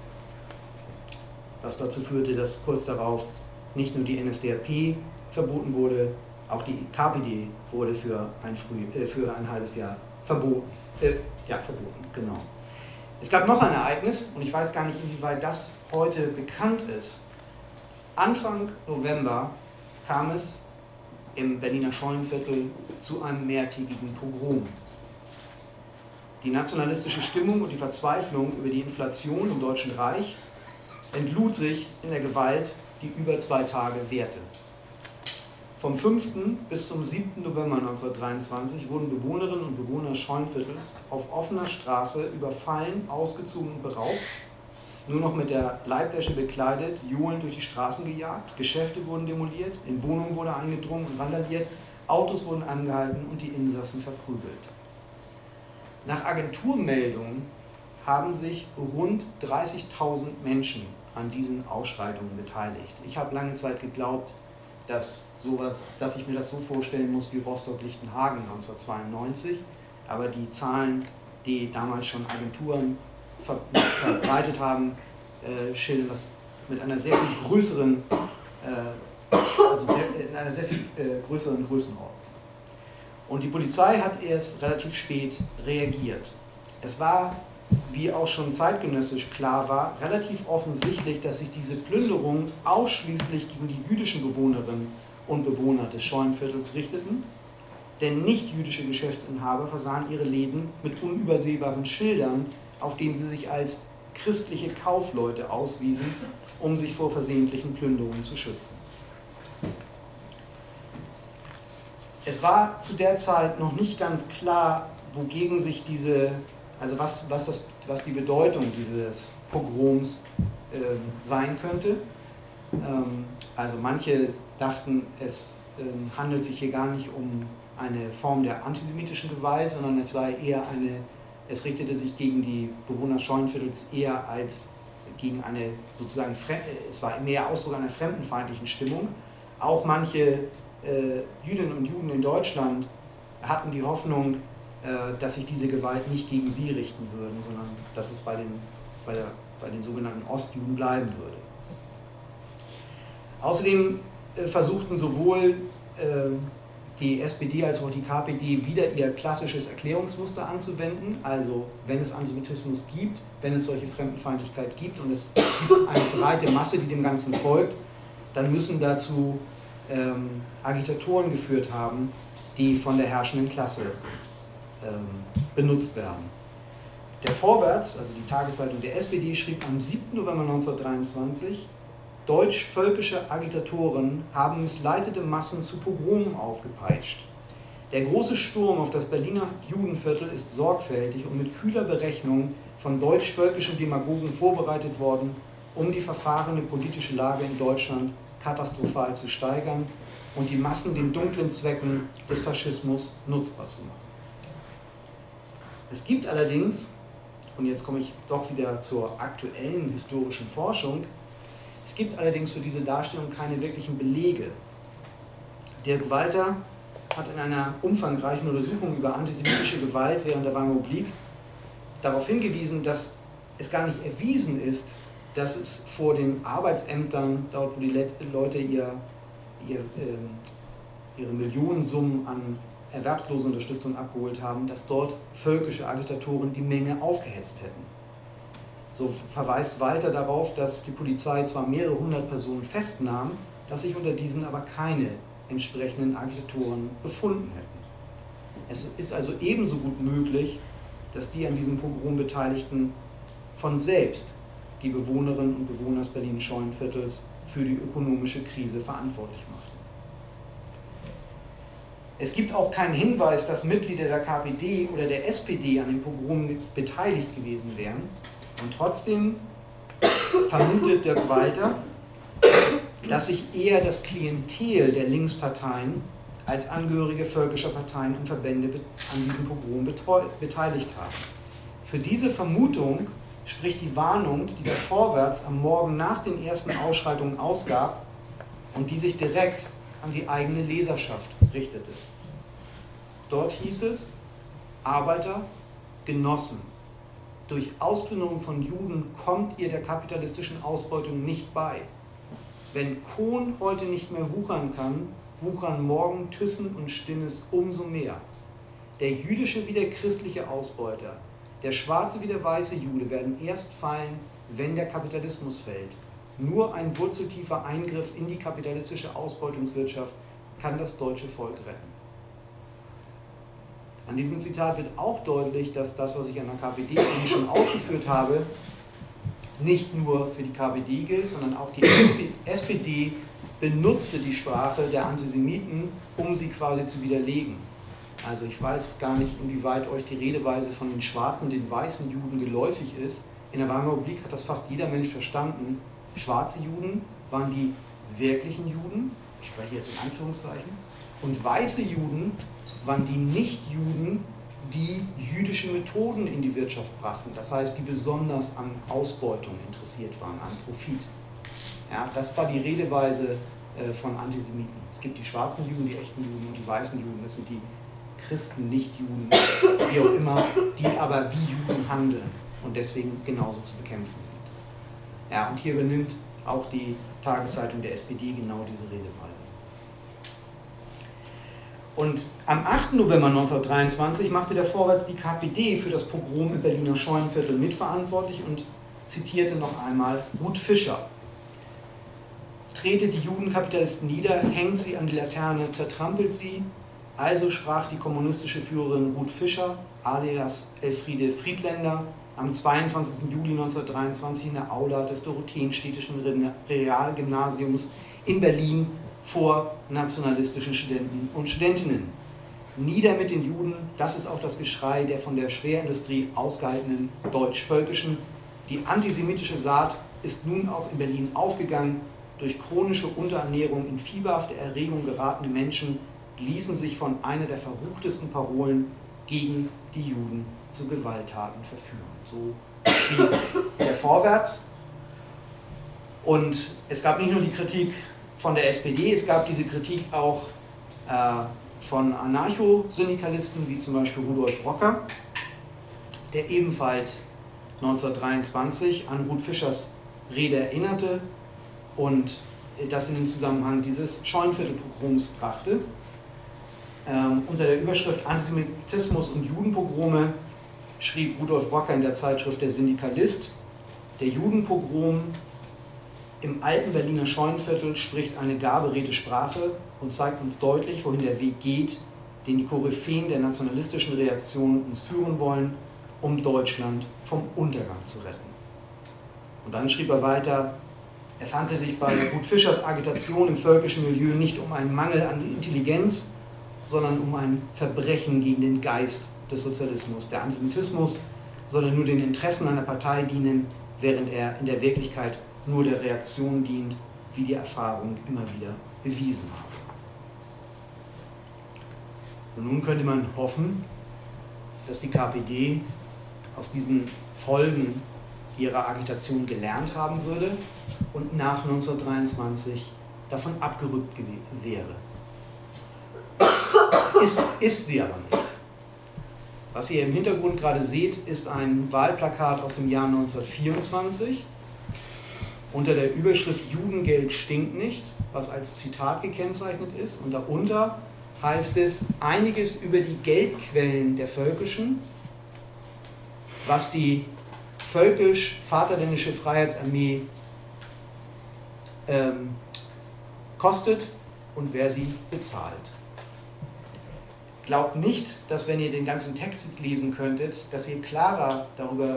was dazu führte, dass kurz darauf nicht nur die NSDAP verboten wurde, auch die KPD wurde für ein halbes Jahr verboten. Genau. Es gab noch ein Ereignis, und ich weiß gar nicht, inwieweit das heute bekannt ist. Anfang November kam es im Berliner Scheunenviertel zu einem mehrtägigen Pogrom. Die nationalistische Stimmung und die Verzweiflung über die Inflation im Deutschen Reich entlud sich in der Gewalt, die über 2 Tage währte. Vom 5. bis zum 7. November 1923 wurden Bewohnerinnen und Bewohner Scheunviertels auf offener Straße überfallen, ausgezogen und beraubt, nur noch mit der Leibwäsche bekleidet, johlend durch die Straßen gejagt, Geschäfte wurden demoliert, in Wohnungen wurde eingedrungen und randaliert, Autos wurden angehalten und die Insassen verprügelt. Nach Agenturmeldungen haben sich rund 30.000 Menschen an diesen Ausschreitungen beteiligt. Ich habe lange Zeit geglaubt, dass ich mir das so vorstellen muss wie Rostock-Lichtenhagen 1992, aber die Zahlen, die damals schon Agenturen verbreitet haben, schildern das mit einer sehr viel größeren, in einer sehr viel größeren Größenordnung. Und die Polizei hat erst relativ spät reagiert. Es war, wie auch schon zeitgenössisch klar war, relativ offensichtlich, dass sich diese Plünderungen ausschließlich gegen die jüdischen Bewohnerinnen und Bewohner des Scheunviertels richteten, denn nicht-jüdische Geschäftsinhaber versahen ihre Läden mit unübersehbaren Schildern, auf denen sie sich als christliche Kaufleute auswiesen, um sich vor versehentlichen Plünderungen zu schützen. Es war zu der Zeit noch nicht ganz klar, wogegen sich was die Bedeutung dieses Pogroms sein könnte. Also manche dachten, es handelt sich hier gar nicht um eine Form der antisemitischen Gewalt, sondern es richtete sich gegen die Bewohner Scheunviertels eher als gegen eine sozusagen, es war mehr Ausdruck einer fremdenfeindlichen Stimmung. Auch manche Jüdinnen und Juden in Deutschland hatten die Hoffnung, dass sich diese Gewalt nicht gegen sie richten würde, sondern dass es bei den sogenannten Ostjuden bleiben würde. Außerdem versuchten sowohl die SPD als auch die KPD wieder ihr klassisches Erklärungsmuster anzuwenden, also wenn es Antisemitismus gibt, wenn es solche Fremdenfeindlichkeit gibt und es gibt eine breite Masse, die dem Ganzen folgt, dann müssen dazu Agitatoren geführt haben, die von der herrschenden Klasse benutzt werden. Der Vorwärts, also die Tageszeitung der SPD, schrieb am 7. November 1923, deutsch-völkische Agitatoren haben missleitete Massen zu Pogromen aufgepeitscht. Der große Sturm auf das Berliner Judenviertel ist sorgfältig und mit kühler Berechnung von deutsch-völkischen Demagogen vorbereitet worden, um die verfahrene politische Lage in Deutschland katastrophal zu steigern und die Massen den dunklen Zwecken des Faschismus nutzbar zu machen. Es gibt allerdings, und jetzt komme ich doch wieder zur aktuellen historischen Forschung, es gibt allerdings für diese Darstellung keine wirklichen Belege. Dirk Walter hat in einer umfangreichen Untersuchung über antisemitische Gewalt während der Weimarer Republik darauf hingewiesen, dass es gar nicht erwiesen ist, dass es vor den Arbeitsämtern, dort wo die Leute ihre Millionensummen an Erwerbslosenunterstützung abgeholt haben, dass dort völkische Agitatoren die Menge aufgehetzt hätten. So verweist Walter darauf, dass die Polizei zwar mehrere hundert Personen festnahm, dass sich unter diesen aber keine entsprechenden Agitatoren befunden hätten. Es ist also ebenso gut möglich, dass die an diesem Pogrom Beteiligten von selbst die Bewohnerinnen und Bewohner des Berlin-Scheunviertels für die ökonomische Krise verantwortlich machten. Es gibt auch keinen Hinweis, dass Mitglieder der KPD oder der SPD an dem Pogrom beteiligt gewesen wären. Und trotzdem vermutet Dirk Walter, dass sich eher das Klientel der Linksparteien als Angehörige völkischer Parteien und Verbände an diesem Pogrom beteiligt haben. Für diese Vermutung spricht die Warnung, die der Vorwärts am Morgen nach den ersten Ausschreitungen ausgab und die sich direkt an die eigene Leserschaft richtete. Dort hieß es: Arbeiter, Genossen, durch Ausplünderung von Juden kommt ihr der kapitalistischen Ausbeutung nicht bei. Wenn Kohn heute nicht mehr wuchern kann, wuchern morgen Thyssen und Stinnes umso mehr. Der jüdische wie der christliche Ausbeuter, der schwarze wie der weiße Jude werden erst fallen, wenn der Kapitalismus fällt. Nur ein wurzeltiefer Eingriff in die kapitalistische Ausbeutungswirtschaft kann das deutsche Volk retten. An diesem Zitat wird auch deutlich, dass das, was ich an der KPD eben schon ausgeführt habe, nicht nur für die KPD gilt, sondern auch die SPD benutzte die Sprache der Antisemiten, um sie quasi zu widerlegen. Also ich weiß gar nicht, inwieweit euch die Redeweise von den schwarzen und den weißen Juden geläufig ist. In der Weimarer Republik hat das fast jeder Mensch verstanden. Schwarze Juden waren die wirklichen Juden, ich spreche jetzt in Anführungszeichen, und weiße Juden waren die Nichtjuden, die jüdische Methoden in die Wirtschaft brachten. Das heißt, die besonders an Ausbeutung interessiert waren, an Profit. Ja, das war die Redeweise von Antisemiten. Es gibt die schwarzen Juden, die echten Juden und die weißen Juden. Das sind die Christen, Nichtjuden, wie auch immer, die aber wie Juden handeln und deswegen genauso zu bekämpfen sind. Ja, und hier übernimmt auch die Tageszeitung der SPD genau diese Redeweise. Und am 8. November 1923 machte der Vorwärts die KPD für das Pogrom im Berliner Scheunenviertel mitverantwortlich und zitierte noch einmal Ruth Fischer. Tretet die Judenkapitalisten nieder, hängt sie an die Laterne, zertrampelt sie. Also sprach die kommunistische Führerin Ruth Fischer, alias Elfriede Friedländer, am 22. Juli 1923 in der Aula des Dorotheenstädtischen Realgymnasiums in Berlin vor nationalistischen Studenten und Studentinnen. Nieder mit den Juden, das ist auch das Geschrei der von der Schwerindustrie ausgehaltenen Deutsch-Völkischen. Die antisemitische Saat ist nun auch in Berlin aufgegangen. Durch chronische Unterernährung in fieberhafte Erregung geratene Menschen ließen sich von einer der verruchtesten Parolen gegen die Juden zu Gewalttaten verführen. So der Vorwärts. Und es gab nicht nur die Kritik von der SPD, es gab diese Kritik auch von Anarcho-Syndikalisten, wie zum Beispiel Rudolf Rocker, der ebenfalls 1923 an Ruth Fischers Rede erinnerte und das in den Zusammenhang dieses Scheunenviertelpogroms brachte. Unter der Überschrift Antisemitismus und Judenpogrome schrieb Rudolf Rocker in der Zeitschrift Der Syndikalist: Der Judenpogrom im alten Berliner Scheunenviertel spricht eine gar beredte Sprache und zeigt uns deutlich, wohin der Weg geht, den die Koryphäen der nationalistischen Reaktionen uns führen wollen, um Deutschland vom Untergang zu retten. Und dann schrieb er weiter: Es handelt sich bei Ruth Fischers Agitation im völkischen Milieu nicht um einen Mangel an Intelligenz, sondern um ein Verbrechen gegen den Geist des Sozialismus. Der Antisemitismus soll nur den Interessen einer Partei dienen, während er in der Wirklichkeit nur der Reaktion dient, wie die Erfahrung immer wieder bewiesen hat. Und nun könnte man hoffen, dass die KPD aus diesen Folgen ihrer Agitation gelernt haben würde und nach 1923 davon abgerückt wäre. Ist sie aber nicht. Was ihr im Hintergrund gerade seht, ist ein Wahlplakat aus dem Jahr 1924 unter der Überschrift Judengeld stinkt nicht, was als Zitat gekennzeichnet ist. Und darunter heißt es einiges über die Geldquellen der Völkischen, was die völkisch-vaterländische Freiheitsarmee kostet und wer sie bezahlt. Glaubt nicht, dass wenn ihr den ganzen Text jetzt lesen könntet, dass ihr Klarheit darüber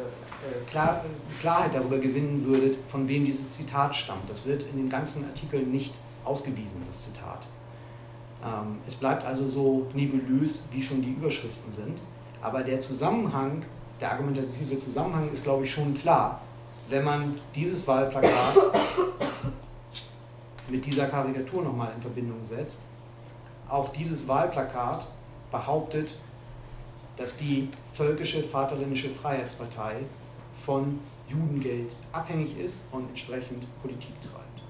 gewinnen würdet, von wem dieses Zitat stammt. Das wird in den ganzen Artikeln nicht ausgewiesen, das Zitat. Es bleibt also so nebulös, wie schon die Überschriften sind. Aber der Zusammenhang, der argumentative Zusammenhang ist, glaube ich, schon klar, wenn man dieses Wahlplakat mit dieser Karikatur nochmal in Verbindung setzt. Auch dieses Wahlplakat behauptet, dass die völkische Vaterländische Freiheitspartei von Judengeld abhängig ist und entsprechend Politik treibt.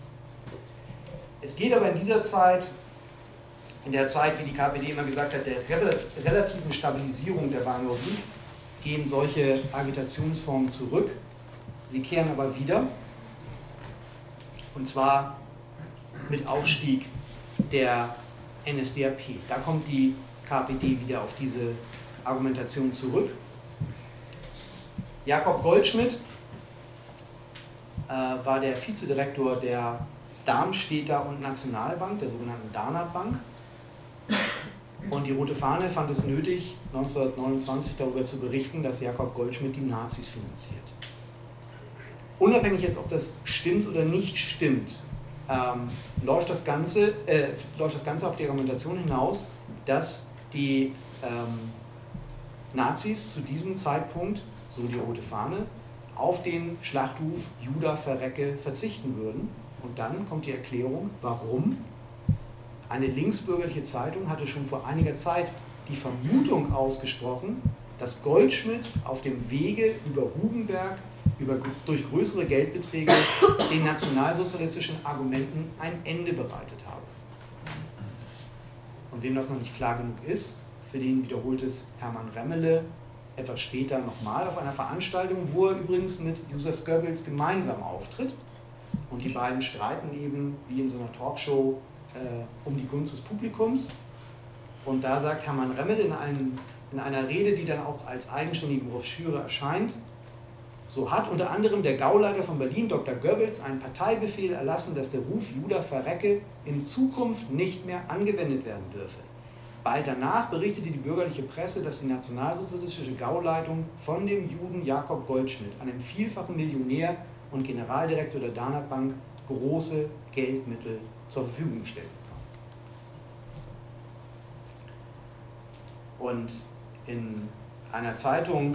Es geht aber in dieser Zeit, in der Zeit, wie die KPD immer gesagt hat, der relativen Stabilisierung der Weimarer Republik, gehen solche Agitationsformen zurück. Sie kehren aber wieder, und zwar mit Aufstieg der NSDAP. Da kommt die KPD wieder auf diese Argumentation zurück. Jakob Goldschmidt war der Vizedirektor der Darmstädter und Nationalbank, der sogenannten Darnat Bank. Und die Rote Fahne fand es nötig, 1929 darüber zu berichten, dass Jakob Goldschmidt die Nazis finanziert. Unabhängig jetzt, ob das stimmt oder nicht stimmt, läuft das Ganze auf die Argumentation hinaus, dass die Nazis zu diesem Zeitpunkt, so die Rote Fahne, auf den Schlachtruf Juda verrecke verzichten würden. Und dann kommt die Erklärung, warum. Eine linksbürgerliche Zeitung hatte schon vor einiger Zeit die Vermutung ausgesprochen, dass Goldschmidt auf dem Wege über Hugenberg durch größere Geldbeträge den nationalsozialistischen Argumenten ein Ende bereitet habe. Und wem das noch nicht klar genug ist, für den wiederholt es Hermann Remmele etwas später nochmal auf einer Veranstaltung, wo er übrigens mit Joseph Goebbels gemeinsam auftritt. Und die beiden streiten eben, wie in so einer Talkshow, um die Gunst des Publikums. Und da sagt Hermann Remmele in einer Rede, die dann auch als eigenständige Broschüre erscheint, so hat unter anderem der Gauleiter von Berlin, Dr. Goebbels, einen Parteibefehl erlassen, dass der Ruf Juda verrecke in Zukunft nicht mehr angewendet werden dürfe. Bald danach berichtete die bürgerliche Presse, dass die nationalsozialistische Gauleitung von dem Juden Jakob Goldschmidt, einem vielfachen Millionär und Generaldirektor der Danat Bank, große Geldmittel zur Verfügung gestellt bekam. Und in einer Zeitung,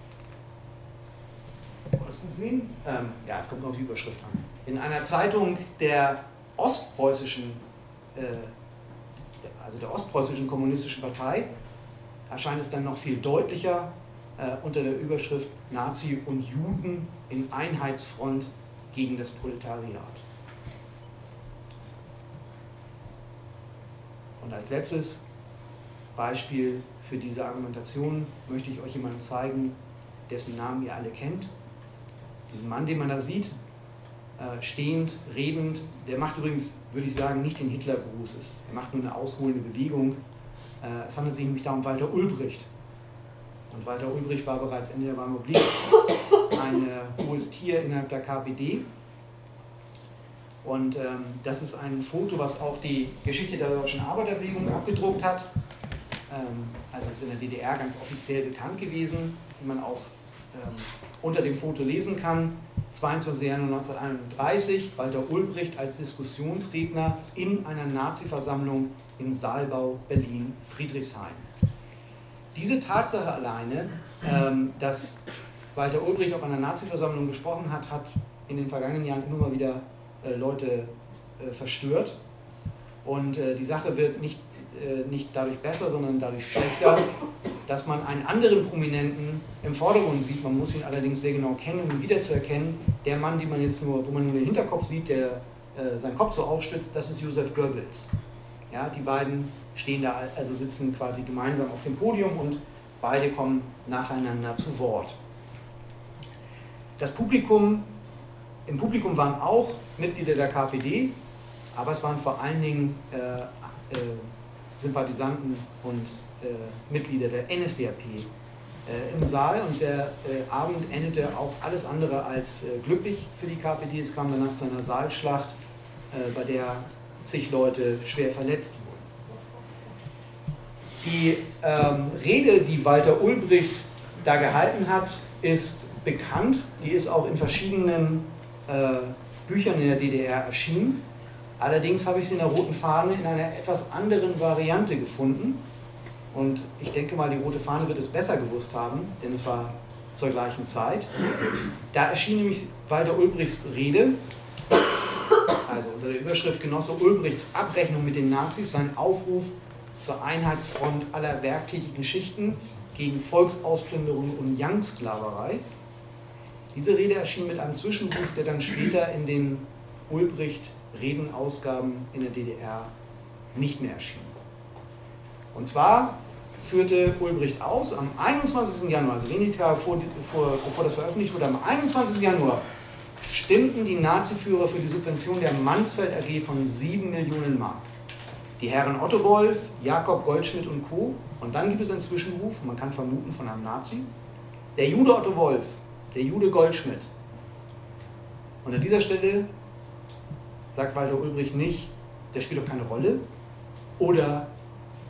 das gut sehen? Ja, es kommt auf die Überschrift an. In einer Zeitung der ostpreußischen kommunistischen Partei erscheint es dann noch viel deutlicher unter der Überschrift Nazi und Juden in Einheitsfront gegen das Proletariat. Und als letztes Beispiel für diese Argumentation möchte ich euch jemanden zeigen, dessen Namen ihr alle kennt. Diesen Mann, den man da sieht, stehend, redend, der macht übrigens, würde ich sagen, nicht den Hitlergruß, er macht nur eine ausholende Bewegung. Es handelt sich nämlich da um Walter Ulbricht. Und Walter Ulbricht war bereits Ende der Weimarer Republik ein hohes Tier innerhalb der KPD. Und das ist ein Foto, was auch die Geschichte der deutschen Arbeiterbewegung abgedruckt hat. Also es ist in der DDR ganz offiziell bekannt gewesen, wie man auch unter dem Foto lesen kann. 22. Januar 1931, Walter Ulbricht als Diskussionsredner in einer Nazi-Versammlung im Saalbau Berlin-Friedrichshain. Diese Tatsache alleine, dass Walter Ulbricht auf einer Nazi-Versammlung gesprochen hat, hat in den vergangenen Jahren immer mal wieder Leute verstört. Und die Sache wird nicht dadurch besser, sondern dadurch schlechter, dass man einen anderen Prominenten im Vordergrund sieht. Man muss ihn allerdings sehr genau kennen, um ihn wiederzuerkennen. Der Mann, wo man nur den Hinterkopf sieht, der seinen Kopf so aufstützt, das ist Joseph Goebbels. Ja, die beiden stehen da, also sitzen quasi gemeinsam auf dem Podium und beide kommen nacheinander zu Wort. Im Publikum waren auch Mitglieder der KPD, aber es waren vor allen Dingen Sympathisanten und Mitglieder der NSDAP im Saal, und der Abend endete auch alles andere als glücklich für die KPD. Es kam danach zu einer Saalschlacht, bei der zig Leute schwer verletzt wurden. Die Rede, die Walter Ulbricht da gehalten hat, ist bekannt. Die ist auch in verschiedenen Büchern in der DDR erschienen. Allerdings habe ich sie in der Roten Fahne in einer etwas anderen Variante gefunden. Und ich denke mal, die Rote Fahne wird es besser gewusst haben, denn es war zur gleichen Zeit. Da erschien nämlich Walter Ulbrichts Rede, also unter der Überschrift Genosse Ulbrichts Abrechnung mit den Nazis, sein Aufruf zur Einheitsfront aller werktätigen Schichten gegen Volksausplünderung und Young-Sklaverei. Diese Rede erschien mit einem Zwischenruf, der dann später in den Ulbricht-Redenausgaben in der DDR nicht mehr erschien. Und zwar führte Ulbricht aus, am 21. Januar, also wenige Tage bevor das veröffentlicht wurde, am 21. Januar stimmten die Naziführer für die Subvention der Mansfeld AG von 7 Millionen Mark. Die Herren Otto Wolff, Jakob Goldschmidt und Co. Und dann gibt es einen Zwischenruf, man kann vermuten von einem Nazi, der Jude Otto Wolff, der Jude Goldschmidt. Und an dieser Stelle sagt Walter Ulbricht nicht, der spielt doch keine Rolle, oder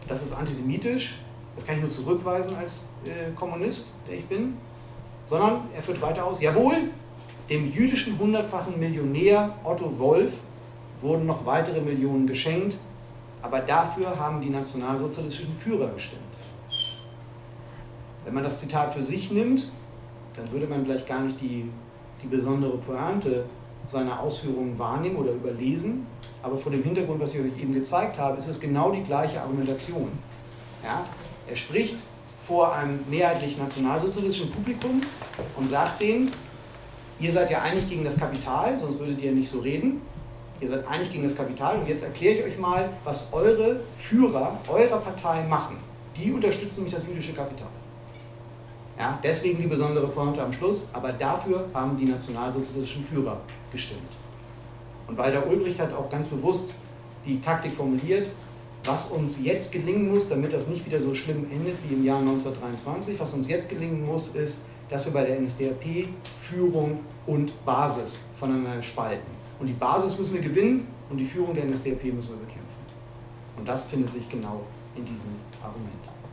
das ist antisemitisch, das kann ich nur zurückweisen als Kommunist, der ich bin, sondern er führt weiter aus, jawohl, dem jüdischen 100-fachen Millionär Otto Wolf wurden noch weitere Millionen geschenkt, aber dafür haben die nationalsozialistischen Führer gestimmt. Wenn man das Zitat für sich nimmt, dann würde man vielleicht gar nicht die besondere Pointe seiner Ausführungen wahrnehmen oder überlesen, aber vor dem Hintergrund, was ich euch eben gezeigt habe, ist es genau die gleiche Argumentation. Ja? Er spricht vor einem mehrheitlich nationalsozialistischen Publikum und sagt denen, ihr seid ja eigentlich gegen das Kapital, sonst würdet ihr nicht so reden. Ihr seid eigentlich gegen das Kapital und jetzt erkläre ich euch mal, was eure Führer eurer Partei machen. Die unterstützen nämlich das jüdische Kapital. Ja, deswegen die besondere Pointe am Schluss, aber dafür haben die nationalsozialistischen Führer gestimmt. Und Walter Ulbricht hat auch ganz bewusst die Taktik formuliert, was uns jetzt gelingen muss, damit das nicht wieder so schlimm endet wie im Jahr 1923, was uns jetzt gelingen muss, ist, dass wir bei der NSDAP Führung und Basis voneinander spalten. Und die Basis müssen wir gewinnen und die Führung der NSDAP müssen wir bekämpfen. Und das findet sich genau in diesem Argument.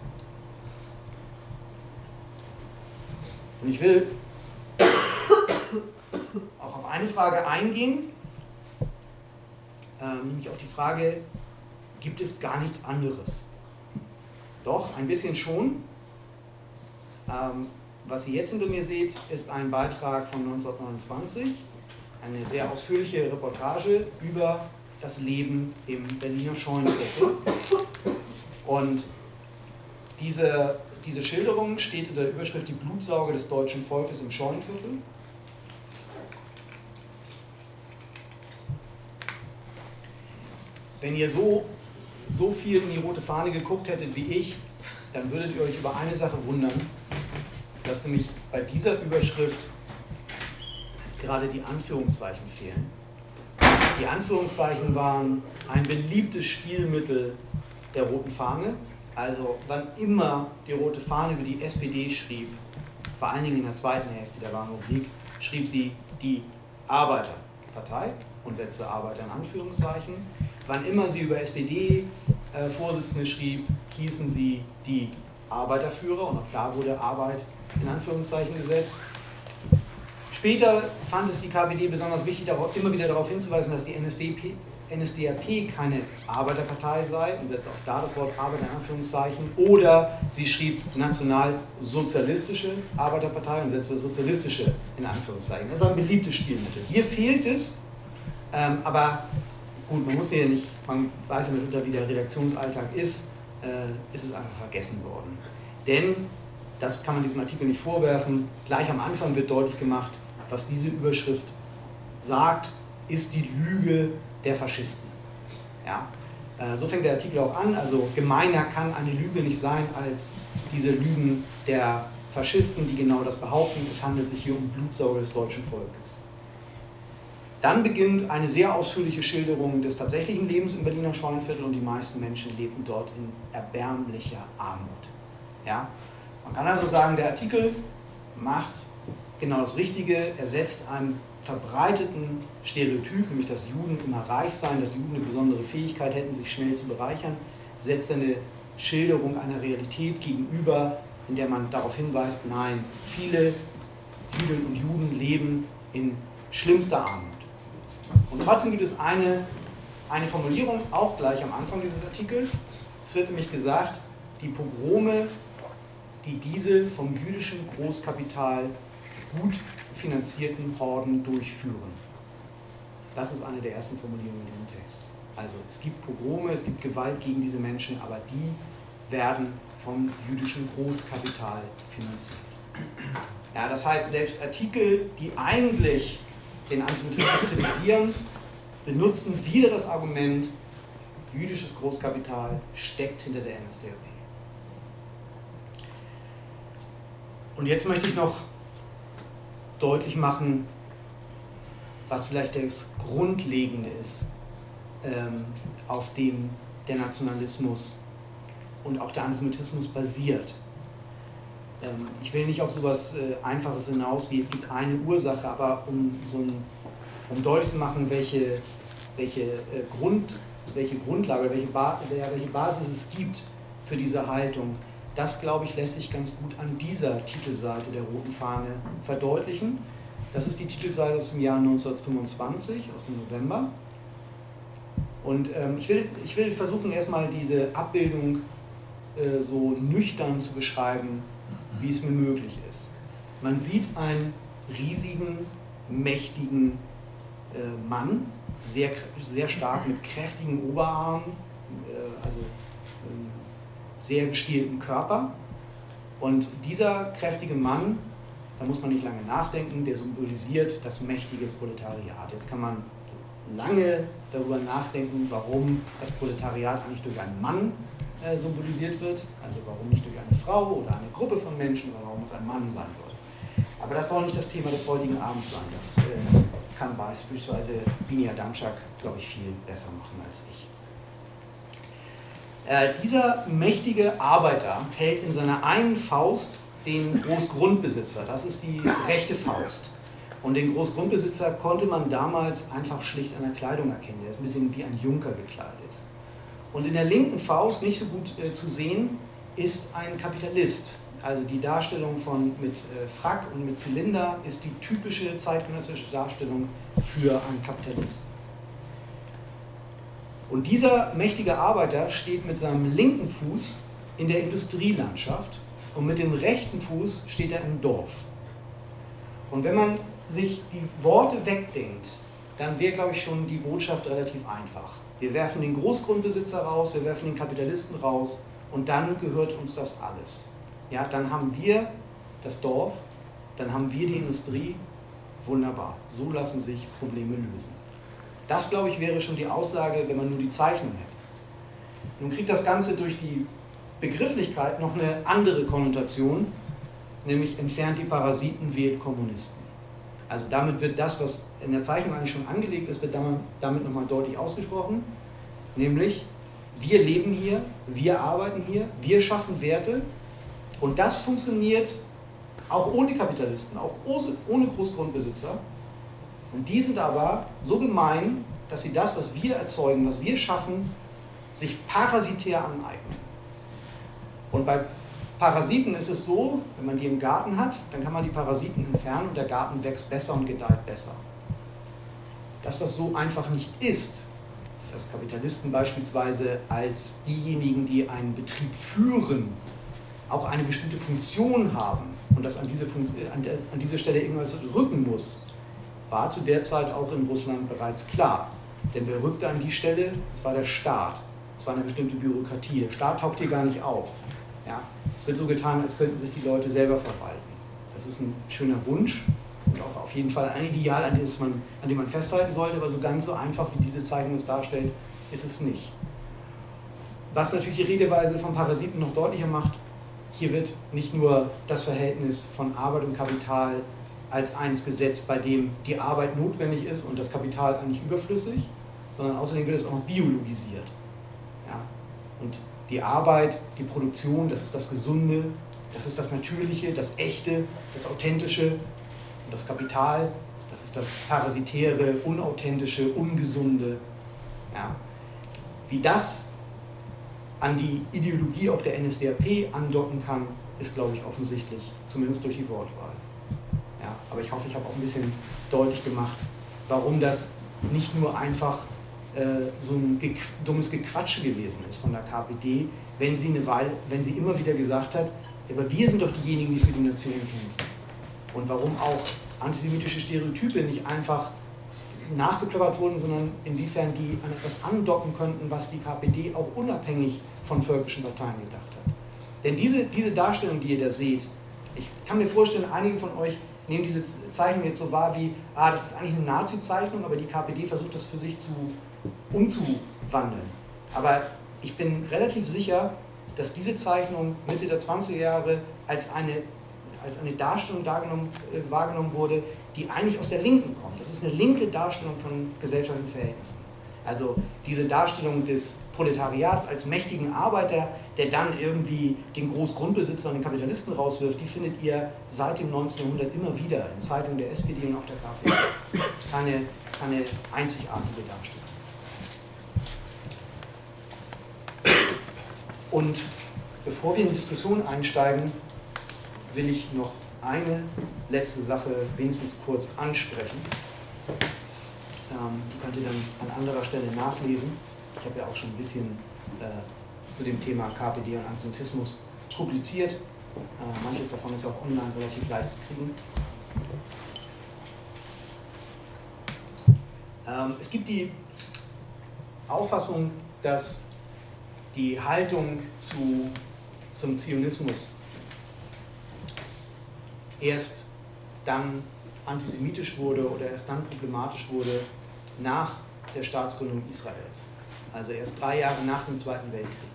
Und ich will auch auf eine Frage eingehen, nämlich auf die Frage, gibt es gar nichts anderes? Doch, ein bisschen schon. Was ihr jetzt hinter mir seht, ist ein Beitrag von 1929, eine sehr ausführliche Reportage über das Leben im Berliner Scheunenviertel. Und diese Schilderung steht unter der Überschrift Die Blutsauge des deutschen Volkes im Scheunenviertel. Wenn ihr so viel in die rote Fahne geguckt hättet wie ich, dann würdet ihr euch über eine Sache wundern, dass nämlich bei dieser Überschrift gerade die Anführungszeichen fehlen. Die Anführungszeichen waren ein beliebtes Stilmittel der roten Fahne. Also wann immer die rote Fahne über die SPD schrieb, vor allen Dingen in der zweiten Hälfte der Wahlrepublik, schrieb sie die Arbeiterpartei und setzte Arbeiter in Anführungszeichen. Wann immer sie über SPD-Vorsitzende schrieb, hießen sie die Arbeiterführer und auch da wurde Arbeit in Anführungszeichen gesetzt. Später fand es die KPD besonders wichtig, immer wieder darauf hinzuweisen, dass die NSDAP keine Arbeiterpartei sei und setzte auch da das Wort Arbeit in Anführungszeichen. Oder sie schrieb nationalsozialistische Arbeiterpartei und setzte sozialistische in Anführungszeichen. Das war ein beliebtes Stilmittel. Hier fehlt es, aber gut, man muss ja nicht, man weiß ja mitunter, wie der Redaktionsalltag ist es einfach vergessen worden. Denn, das kann man diesem Artikel nicht vorwerfen, gleich am Anfang wird deutlich gemacht, was diese Überschrift sagt, ist die Lüge der Faschisten. Ja? So fängt der Artikel auch an, also gemeiner kann eine Lüge nicht sein als diese Lügen der Faschisten, die genau das behaupten, es handelt sich hier um Blutsauger des deutschen Volkes. Dann beginnt eine sehr ausführliche Schilderung des tatsächlichen Lebens im Berliner Scheunenviertel und die meisten Menschen lebten dort in erbärmlicher Armut. Ja? Man kann also sagen, der Artikel macht genau das Richtige, er setzt einen verbreiteten Stereotyp, nämlich dass Juden immer reich seien, dass Juden eine besondere Fähigkeit hätten, sich schnell zu bereichern, setzt eine Schilderung einer Realität gegenüber, in der man darauf hinweist, nein, viele Jüdinnen und Juden leben in schlimmster Armut. Und trotzdem gibt es eine Formulierung, auch gleich am Anfang dieses Artikels. Es wird nämlich gesagt, die Pogrome, die diese vom jüdischen Großkapital gut finanzierten Horden durchführen. Das ist eine der ersten Formulierungen in diesem Text. Also es gibt Pogrome, es gibt Gewalt gegen diese Menschen, aber die werden vom jüdischen Großkapital finanziert. Ja, das heißt, selbst Artikel, die eigentlich den Antisemitismus kritisieren, benutzen wieder das Argument, jüdisches Großkapital steckt hinter der NSDAP. Und jetzt möchte ich noch deutlich machen, was vielleicht das Grundlegende ist, auf dem der Nationalismus und auch der Antisemitismus basiert. Ich will nicht auf so etwas Einfaches hinaus, wie es gibt eine Ursache, aber um deutlich zu machen, welche Grundlage, welche Basis es gibt für diese Haltung, das, glaube ich, lässt sich ganz gut an dieser Titelseite der Roten Fahne verdeutlichen. Das ist die Titelseite aus dem Jahr 1925, aus dem November. Und ich will versuchen, erstmal diese Abbildung so nüchtern zu beschreiben, wie es mir möglich ist. Man sieht einen riesigen, mächtigen Mann, sehr, sehr stark mit kräftigen Oberarmen, also sehr gestielten Körper. Und dieser kräftige Mann, da muss man nicht lange nachdenken, der symbolisiert das mächtige Proletariat. Jetzt kann man lange darüber nachdenken, warum das Proletariat eigentlich durch einen Mann symbolisiert wird, also warum nicht durch eine Frau oder eine Gruppe von Menschen, oder warum es ein Mann sein soll. Aber das soll nicht das Thema des heutigen Abends sein. Das kann beispielsweise Binia Damschak, glaube ich, viel besser machen als ich. Dieser mächtige Arbeiter hält in seiner einen Faust den Großgrundbesitzer. Das ist die rechte Faust. Und den Großgrundbesitzer konnte man damals einfach schlicht an der Kleidung erkennen. Der ist ein bisschen wie ein Junker gekleidet. Und in der linken Faust, nicht so gut zu sehen, ist ein Kapitalist. Also die Darstellung mit Frack und mit Zylinder ist die typische zeitgenössische Darstellung für einen Kapitalisten. Und dieser mächtige Arbeiter steht mit seinem linken Fuß in der Industrielandschaft und mit dem rechten Fuß steht er im Dorf. Und wenn man sich die Worte wegdenkt, dann wäre, glaube ich, schon die Botschaft relativ einfach. Wir werfen den Großgrundbesitzer raus, wir werfen den Kapitalisten raus und dann gehört uns das alles. Ja, dann haben wir das Dorf, dann haben wir die Industrie, wunderbar. So lassen sich Probleme lösen. Das, glaube ich, wäre schon die Aussage, wenn man nur die Zeichnung hätte. Nun kriegt das Ganze durch die Begrifflichkeit noch eine andere Konnotation, nämlich entfernt die Parasiten, wählt Kommunisten. Also damit wird das, was in der Zeichnung eigentlich schon angelegt ist, wird damit nochmal deutlich ausgesprochen, nämlich wir leben hier, wir arbeiten hier, wir schaffen Werte und das funktioniert auch ohne Kapitalisten, auch ohne Großgrundbesitzer. Und die sind aber so gemein, dass sie das, was wir erzeugen, was wir schaffen, sich parasitär aneignen. Und bei Parasiten ist es so, wenn man die im Garten hat, dann kann man die Parasiten entfernen und der Garten wächst besser und gedeiht besser. Dass das so einfach nicht ist, dass Kapitalisten beispielsweise als diejenigen, die einen Betrieb führen, auch eine bestimmte Funktion haben und dass an diese Stelle irgendwas rücken muss, war zu der Zeit auch in Russland bereits klar. Denn wer rückte an die Stelle? Das war der Staat. Das war eine bestimmte Bürokratie. Der Staat taucht hier gar nicht auf. Ja? Es wird so getan, als könnten sich die Leute selber verwalten. Das ist ein schöner Wunsch und auch auf jeden Fall ein Ideal, an dem man festhalten sollte, aber so ganz so einfach, wie diese Zeichnung es darstellt, ist es nicht. Was natürlich die Redeweise von Parasiten noch deutlicher macht, hier wird nicht nur das Verhältnis von Arbeit und Kapital als eins gesetzt, bei dem die Arbeit notwendig ist und das Kapital eigentlich überflüssig, sondern außerdem wird es auch noch biologisiert. Ja? Und die Arbeit, die Produktion, das ist das Gesunde, das ist das Natürliche, das Echte, das Authentische. Und das Kapital, das ist das Parasitäre, Unauthentische, Ungesunde. Ja? Wie das an die Ideologie auch der NSDAP andocken kann, ist, glaube ich, offensichtlich, zumindest durch die Wortwahl. Ja, aber ich hoffe, ich habe auch ein bisschen deutlich gemacht, warum das nicht nur einfach so ein dummes Gequatsche gewesen ist von der KPD, wenn sie immer wieder gesagt hat, aber wir sind doch diejenigen, die für die Nation kämpfen. Und warum auch antisemitische Stereotype nicht einfach nachgeplappert wurden, sondern inwiefern die an etwas andocken könnten, was die KPD auch unabhängig von völkischen Parteien gedacht hat. Denn diese Darstellung, die ihr da seht, ich kann mir vorstellen, einige von euch nehmen diese Zeichnung jetzt so wahr wie, das ist eigentlich eine Nazi-Zeichnung, aber die KPD versucht das für sich umzuwandeln. Aber ich bin relativ sicher, dass diese Zeichnung Mitte der 20er Jahre als eine Darstellung wahrgenommen wurde, die eigentlich aus der Linken kommt. Das ist eine linke Darstellung von gesellschaftlichen Verhältnissen. Also diese Darstellung des Proletariats als mächtigen Arbeiter, der dann irgendwie den Großgrundbesitzer und den Kapitalisten rauswirft, die findet ihr seit dem 1900 immer wieder in Zeitungen der SPD und auch der KPD. Das ist keine einzigartige Darstellung. Und bevor wir in die Diskussion einsteigen, will ich noch eine letzte Sache wenigstens kurz ansprechen. Die könnt ihr dann an anderer Stelle nachlesen. Ich habe ja auch schon ein bisschen zu dem Thema KPD und Antisemitismus publiziert. Manches davon ist auch online relativ leicht zu kriegen. Es gibt die Auffassung, dass die Haltung zum Zionismus erst dann antisemitisch wurde oder erst dann problematisch wurde nach der Staatsgründung Israels. Also erst 3 Jahre nach dem Zweiten Weltkrieg.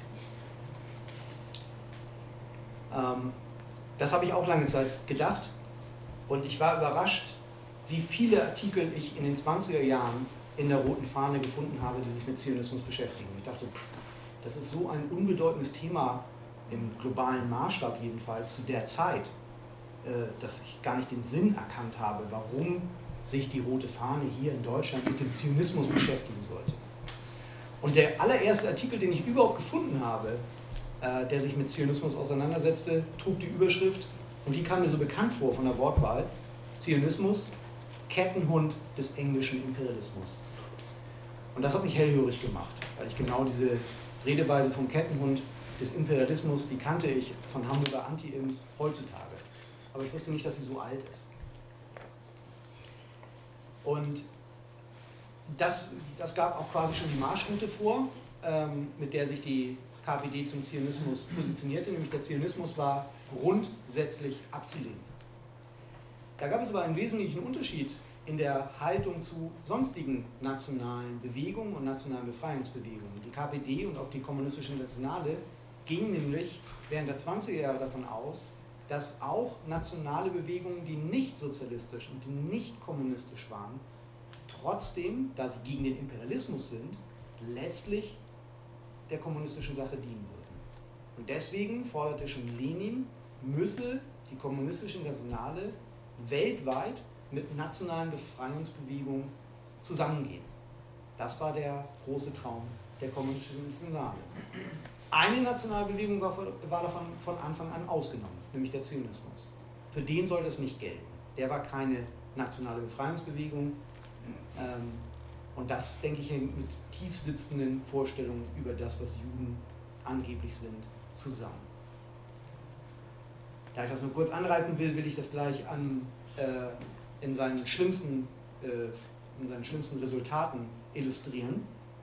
Das habe ich auch lange Zeit gedacht und ich war überrascht, wie viele Artikel ich in den 20er Jahren in der Roten Fahne gefunden habe, die sich mit Zionismus beschäftigen. Ich dachte, das ist so ein unbedeutendes Thema im globalen Maßstab jedenfalls zu der Zeit, dass ich gar nicht den Sinn erkannt habe, warum sich die Rote Fahne hier in Deutschland mit dem Zionismus beschäftigen sollte. Und der allererste Artikel, den ich überhaupt gefunden habe, der sich mit Zionismus auseinandersetzte, trug die Überschrift, und die kam mir so bekannt vor von der Wortwahl, Zionismus, Kettenhund des englischen Imperialismus. Und das hat mich hellhörig gemacht, weil ich genau diese Redeweise vom Kettenhund des Imperialismus, die kannte ich von Hamburger Anti-Ims heutzutage. Aber ich wusste nicht, dass sie so alt ist. Und das gab auch quasi schon die Marschroute vor, mit der sich die KPD zum Zionismus positionierte, nämlich der Zionismus war grundsätzlich abzulehnen. Da gab es aber einen wesentlichen Unterschied in der Haltung zu sonstigen nationalen Bewegungen und nationalen Befreiungsbewegungen. Die KPD und auch die Kommunistische Internationale gingen nämlich während der 20er Jahre davon aus, dass auch nationale Bewegungen, die nicht sozialistisch und die nicht kommunistisch waren, trotzdem, da sie gegen den Imperialismus sind, letztlich der kommunistischen Sache dienen würden. Und deswegen forderte schon Lenin, müsse die Kommunistische Internationale weltweit mit nationalen Befreiungsbewegungen zusammengehen. Das war der große Traum der Kommunistischen Internationale. Eine nationale Bewegung war davon von Anfang an ausgenommen, nämlich der Zionismus. Für den soll das nicht gelten. Der war keine nationale Befreiungsbewegung. Und das, denke ich, hängt mit tief sitzenden Vorstellungen über das, was Juden angeblich sind, zusammen. Da ich das nur kurz anreißen will, will ich das gleich in seinen schlimmsten Resultaten illustrieren.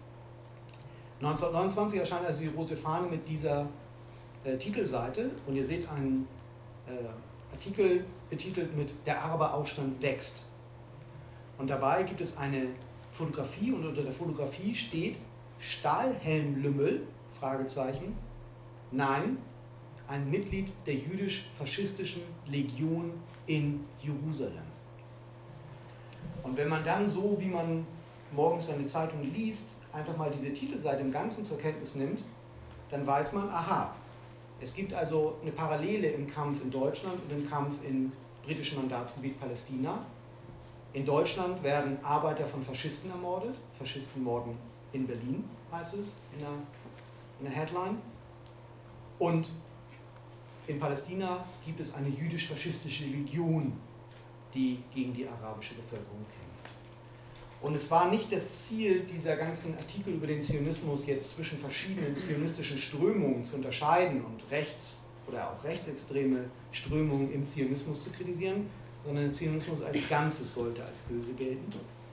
1929 erscheint also die Rote Fahne mit dieser Titelseite und ihr seht einen Artikel betitelt mit "Der Araberaufstand wächst". Und dabei gibt es eine Fotografie und unter der Fotografie steht Stahlhelmlümmel, Fragezeichen, nein, ein Mitglied der jüdisch-faschistischen Legion in Jerusalem. Und wenn man dann so, wie man morgens eine Zeitung liest, einfach mal diese Titelseite im Ganzen zur Kenntnis nimmt, dann weiß man, aha, es gibt also eine Parallele im Kampf in Deutschland und im Kampf im britischen Mandatsgebiet Palästina. In Deutschland werden Arbeiter von Faschisten ermordet, Faschisten morden in Berlin, heißt es in der Headline. Und in Palästina gibt es eine jüdisch-faschistische Legion, die gegen die arabische Bevölkerung kämpft. Und es war nicht das Ziel dieser ganzen Artikel über den Zionismus, jetzt zwischen verschiedenen zionistischen Strömungen zu unterscheiden und rechts- oder auch rechtsextreme Strömungen im Zionismus zu kritisieren, sondern der Zionismus als Ganzes sollte als böse gelten.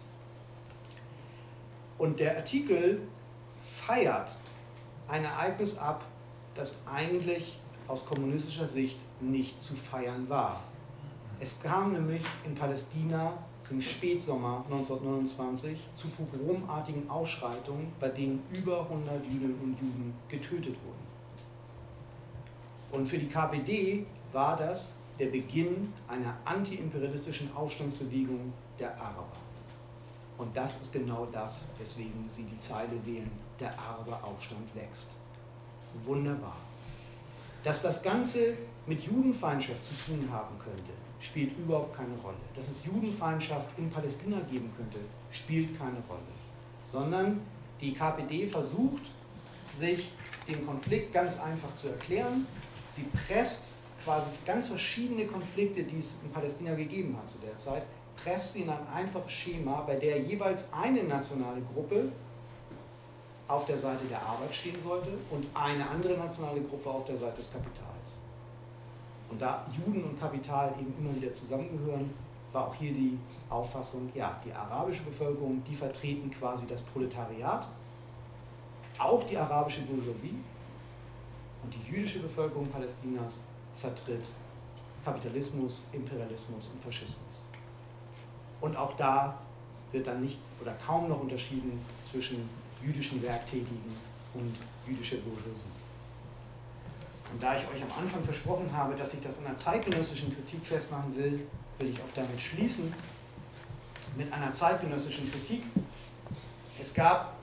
Und der Artikel feiert ein Ereignis ab, das eigentlich aus kommunistischer Sicht nicht zu feiern war. Es kam nämlich in Palästina im Spätsommer 1929 zu pogromartigen Ausschreitungen, bei denen über 100 Jüdinnen und Juden getötet wurden. Und für die KPD war das der Beginn einer antiimperialistischen Aufstandsbewegung der Araber. Und das ist genau das, weswegen sie die Zeile wählen, der Araberaufstand wächst. Wunderbar. Dass das Ganze mit Judenfeindschaft zu tun haben könnte, spielt überhaupt keine Rolle. Dass es Judenfeindschaft in Palästina geben könnte, spielt keine Rolle. Sondern die KPD versucht, sich den Konflikt ganz einfach zu erklären. Sie presst quasi ganz verschiedene Konflikte, die es in Palästina gegeben hat zu der Zeit, presst sie in ein einfaches Schema, bei der jeweils eine nationale Gruppe auf der Seite der Arbeit stehen sollte und eine andere nationale Gruppe auf der Seite des Kapitals. Und da Juden und Kapital eben immer wieder zusammengehören, war auch hier die Auffassung, ja, die arabische Bevölkerung, die vertreten quasi das Proletariat, auch die arabische Bourgeoisie, und die jüdische Bevölkerung Palästinas vertritt Kapitalismus, Imperialismus und Faschismus. Und auch da wird dann nicht oder kaum noch unterschieden zwischen jüdischen Werktätigen und jüdischer Bourgeoisie. Und da ich euch am Anfang versprochen habe, dass ich das in einer zeitgenössischen Kritik festmachen will, will ich auch damit schließen, mit einer zeitgenössischen Kritik. Es gab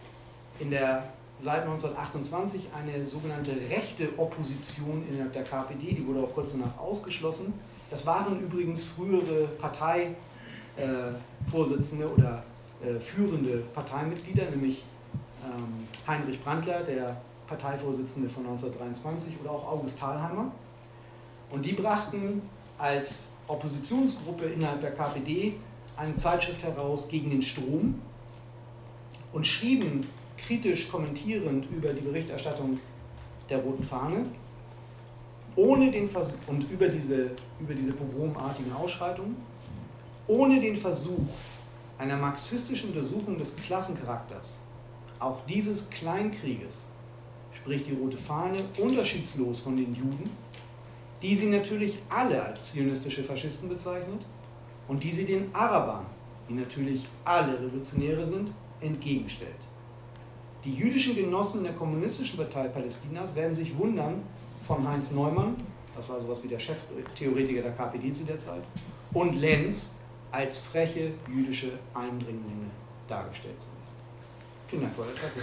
seit 1928 eine sogenannte rechte Opposition innerhalb der KPD, die wurde auch kurz danach ausgeschlossen. Das waren übrigens frühere Parteivorsitzende oder führende Parteimitglieder, nämlich Heinrich Brandler, der Parteivorsitzende von 1923, oder auch August Thalheimer. Und die brachten als Oppositionsgruppe innerhalb der KPD eine Zeitschrift heraus gegen den Strom und schrieben kritisch kommentierend über die Berichterstattung der Roten Fahne ohne den Versuch, und über diese pogromartigen Ausschreitungen, ohne den Versuch einer marxistischen Untersuchung des Klassencharakters auch dieses Kleinkrieges, sprich die Rote Fahne, unterschiedslos von den Juden, die sie natürlich alle als zionistische Faschisten bezeichnet und die sie den Arabern, die natürlich alle Revolutionäre sind, entgegenstellt. Die jüdischen Genossen der Kommunistischen Partei Palästinas werden sich wundern, von Heinz Neumann, das war sowas wie der Cheftheoretiker der KPD zu der Zeit, und Lenz als freche jüdische Eindringlinge dargestellt zu werden. Vielen Dank für eure Interesse.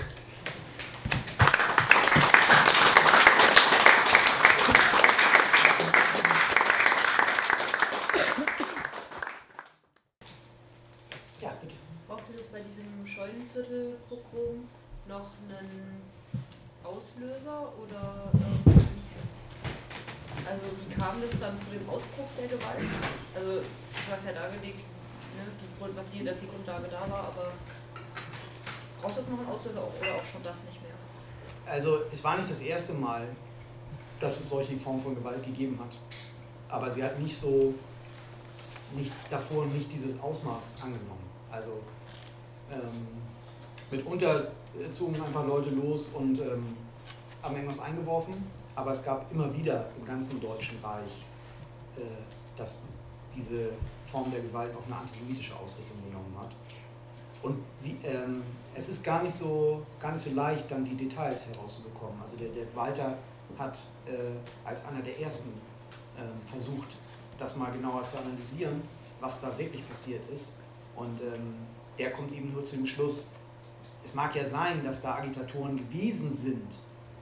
Ja, bitte. Brauchte es bei diesem Scheunenviertel-Pogrom noch einen Auslöser oder also wie kam es dann zu dem Ausbruch der Gewalt? Also du hast ja dargelegt, ne, dass die Grundlage da war, aber braucht das noch einen Auslöser oder auch schon das nicht mehr? Also es war nicht das erste Mal, dass es solche Formen von Gewalt gegeben hat. Aber sie hat davor nicht dieses Ausmaß angenommen. Also mitunter zogen einfach Leute los und haben irgendwas eingeworfen, aber es gab immer wieder im ganzen Deutschen Reich, dass diese Form der Gewalt auch eine antisemitische Ausrichtung genommen hat. Und es ist gar nicht so leicht, dann die Details herauszubekommen. Also der Walter hat als einer der ersten versucht, das mal genauer zu analysieren, was da wirklich passiert ist. Und der kommt eben nur zu dem Schluss, es mag ja sein, dass da Agitatoren gewesen sind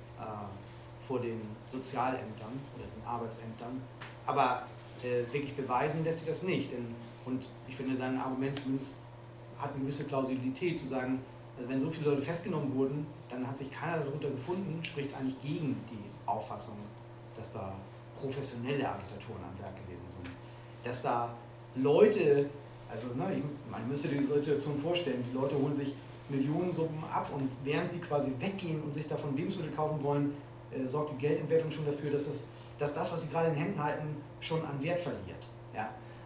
vor den Sozialämtern oder den Arbeitsämtern, aber wirklich beweisen lässt sich das nicht. Und ich finde, sein Argument zumindest hat eine gewisse Plausibilität zu sagen, also wenn so viele Leute festgenommen wurden, dann hat sich keiner darunter gefunden, spricht eigentlich gegen die Auffassung, dass da professionelle Agitatoren am Werk gewesen sind. Dass da Leute, also man müsste die Situation vorstellen, die Leute holen sich Millionensummen ab und während sie quasi weggehen und sich davon Lebensmittel kaufen wollen, sorgt die Geldentwertung schon dafür, dass das, was sie gerade in den Händen halten, schon an Wert verliert. Ja?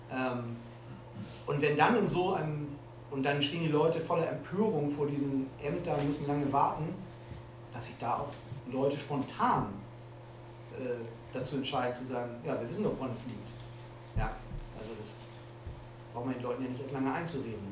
Und wenn dann in so einem, und dann stehen die Leute voller Empörung vor diesen Ämtern, müssen lange warten, dass sich da auch Leute spontan dazu entscheiden zu sagen, ja, wir wissen doch, woran es liegt. Ja? Also das braucht man den Leuten ja nicht erst lange einzureden,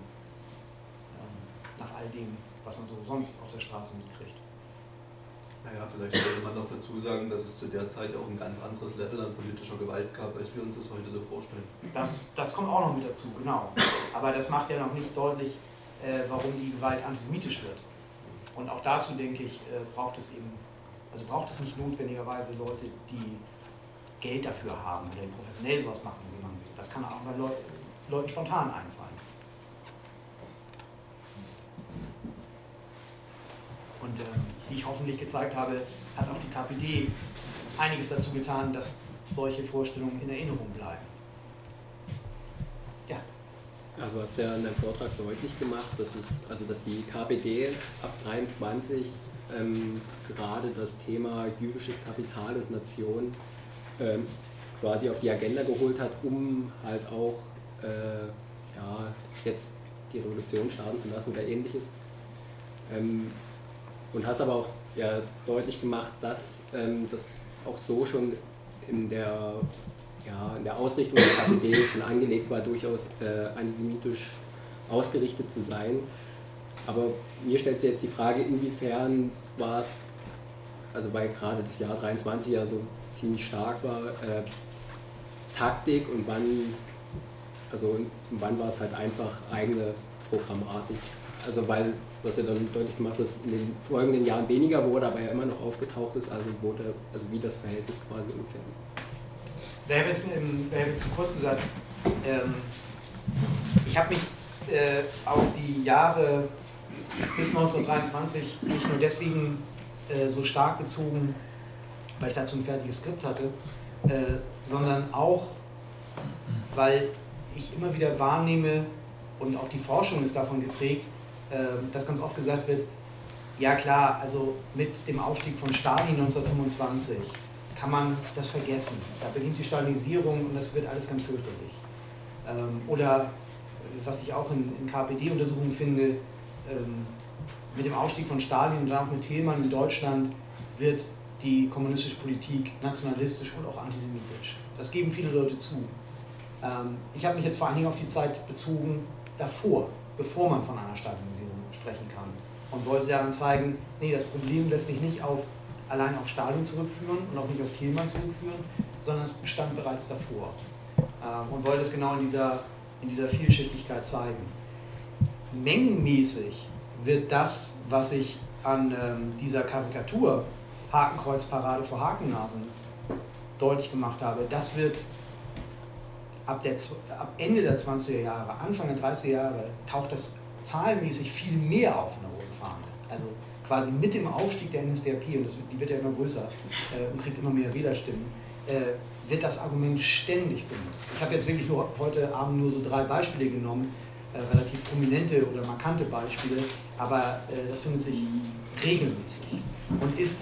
nach all dem, was man so sonst auf der Straße mitkriegt. Naja, vielleicht sollte man noch dazu sagen, dass es zu der Zeit ja auch ein ganz anderes Level an politischer Gewalt gab, als wir uns das heute so vorstellen. Das kommt auch noch mit dazu, genau. Aber das macht ja noch nicht deutlich, warum die Gewalt antisemitisch wird. Und auch dazu, denke ich, braucht es nicht notwendigerweise Leute, die Geld dafür haben oder die professionell sowas machen, sondern das kann auch bei Leuten spontan einfallen. Und wie ich hoffentlich gezeigt habe, hat auch die KPD einiges dazu getan, dass solche Vorstellungen in Erinnerung bleiben. Ja. Also du hast ja in deinem Vortrag deutlich gemacht, dass die KPD ab 23 gerade das Thema jüdisches Kapital und Nation quasi auf die Agenda geholt hat, um halt auch jetzt die Revolution starten zu lassen oder ähnliches. Und hast aber auch deutlich gemacht, dass das auch so schon in der Ausrichtung der KPD schon angelegt war, durchaus antisemitisch ausgerichtet zu sein. Aber mir stellt sich jetzt die Frage, inwiefern war es, also weil gerade das Jahr 23 ja so ziemlich stark war, Taktik und wann war es halt einfach eigene Programmatik. Also weil, was ja dann deutlich gemacht ist, in den folgenden Jahren weniger wurde, aber ja immer noch aufgetaucht ist, also wie das Verhältnis quasi ungefähr ist. Da habe ich zu kurz gesagt, ich habe mich auf die Jahre bis 1923 nicht nur deswegen so stark bezogen, weil ich dazu ein fertiges Skript hatte, sondern auch, weil ich immer wieder wahrnehme, und auch die Forschung ist davon geprägt, dass ganz oft gesagt wird, ja klar, also mit dem Aufstieg von Stalin 1925 kann man das vergessen. Da beginnt die Stalinisierung und das wird alles ganz fürchterlich. Oder, was ich auch in KPD-Untersuchungen finde, mit dem Aufstieg von Stalin und dann auch mit Thälmann in Deutschland wird die kommunistische Politik nationalistisch und auch antisemitisch. Das geben viele Leute zu. Ich habe mich jetzt vor allen Dingen auf die Zeit bezogen davor, bevor man von einer Stalinisierung sprechen kann. Und wollte daran zeigen, nee, das Problem lässt sich nicht allein auf Stalin zurückführen und auch nicht auf Thälmann zurückführen, sondern es bestand bereits davor. Und wollte es genau in dieser Vielschichtigkeit zeigen. Mengenmäßig wird das, was ich an dieser Karikatur Hakenkreuzparade vor Hakennasen deutlich gemacht habe, das wird ab Ende der 20er Jahre, Anfang der 30er Jahre, taucht das zahlenmäßig viel mehr auf in der roten Fahne. Also quasi mit dem Aufstieg der NSDAP, und die wird ja immer größer und kriegt immer mehr Wählerstimmen, wird das Argument ständig benutzt. Ich habe jetzt wirklich nur heute Abend nur so 3 Beispiele genommen, relativ prominente oder markante Beispiele, aber das findet sich regelmäßig und ist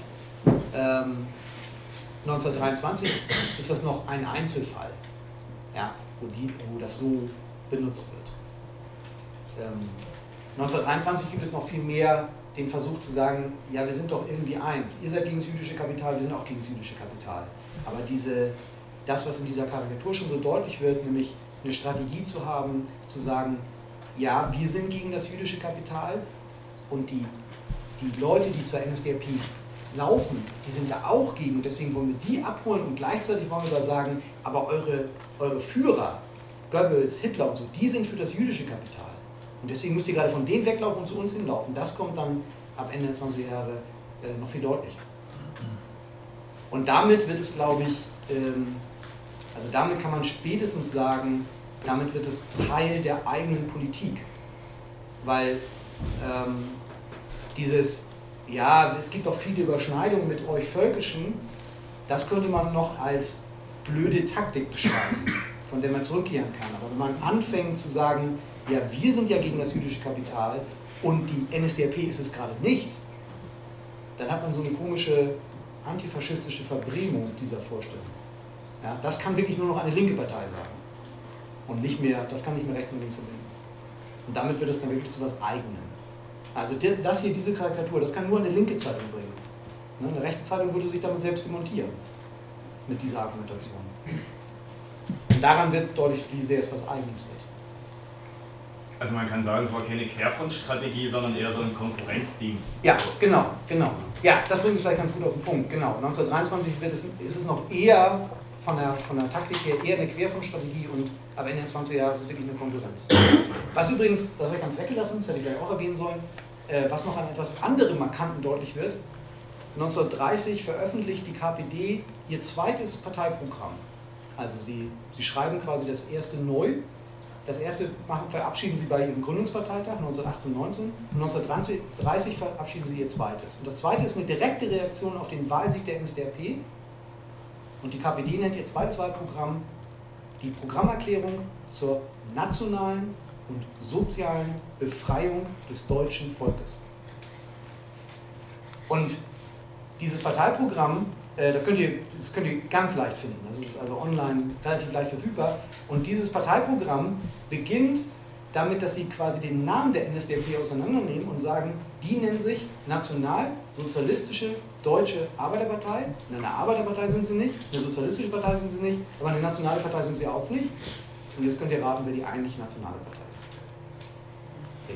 1923 ist das noch ein Einzelfall, ja, wo das so benutzt wird. 1923 gibt es noch viel mehr den Versuch zu sagen, ja, wir sind doch irgendwie eins. Ihr seid gegen das jüdische Kapital, wir sind auch gegen das jüdische Kapital. Aber das, was in dieser Karikatur schon so deutlich wird, nämlich eine Strategie zu haben, zu sagen, ja, wir sind gegen das jüdische Kapital und die Leute, die zur NSDAP laufen, die sind da auch gegen und deswegen wollen wir die abholen und gleichzeitig wollen wir da sagen, aber eure Führer, Goebbels, Hitler und so, die sind für das jüdische Kapital. Und deswegen müsst ihr gerade von denen weglaufen und zu uns hinlaufen. Das kommt dann ab Ende der 20er Jahre noch viel deutlicher. Und damit wird es, glaube ich, also damit kann man spätestens sagen, damit wird es Teil der eigenen Politik. Weil ja, es gibt auch viele Überschneidungen mit euch Völkischen, das könnte man noch als blöde Taktik beschreiben, von der man zurückkehren kann. Aber wenn man anfängt zu sagen, ja, wir sind ja gegen das jüdische Kapital und die NSDAP ist es gerade nicht, dann hat man so eine komische antifaschistische Verbrämung dieser Vorstellung. Ja, das kann wirklich nur noch eine linke Partei sagen. Und das kann nicht mehr rechts und links und links. Und damit wird es dann wirklich zu was Eigenem. Also das hier, diese Karikatur, das kann nur eine linke Zeitung bringen. Eine rechte Zeitung würde sich damit selbst demontieren. Mit dieser Argumentation. Und daran wird deutlich, wie sehr es was Eigenes wird. Also man kann sagen, es war keine Querfrontstrategie, sondern eher so ein Konkurrenzding. Ja, genau. Ja, das bringt es vielleicht ganz gut auf den Punkt. Genau. 1923 ist es noch eher von der Taktik her eher eine Querfrontstrategie und am Ende der 20er Jahre ist es wirklich eine Konkurrenz. Was übrigens, das habe ich ganz weggelassen, das hätte ich vielleicht auch erwähnen sollen, was noch an etwas anderem Markanten deutlich wird. 1930 veröffentlicht die KPD ihr zweites Parteiprogramm. Also sie schreiben quasi das erste neu Das erste verabschieden sie bei ihrem Gründungsparteitag 1918-19 und 1930 verabschieden sie ihr zweites. Und das zweite ist eine direkte Reaktion auf den Wahlsieg der NSDAP. Und die KPD nennt ihr zweites Wahlprogramm die Programmerklärung zur nationalen und sozialen Befreiung des deutschen Volkes. Und dieses Parteiprogramm, das könnt ihr ganz leicht finden, das ist also online relativ leicht verfügbar. Und dieses Parteiprogramm beginnt damit, dass sie quasi den Namen der NSDAP auseinandernehmen und sagen, die nennen sich Nationalsozialistische Deutsche Arbeiterpartei. Eine Arbeiterpartei sind sie nicht, eine sozialistische Partei sind sie nicht, aber eine nationale Partei sind sie auch nicht. Und jetzt könnt ihr raten, wer die eigentlich nationale Partei ist.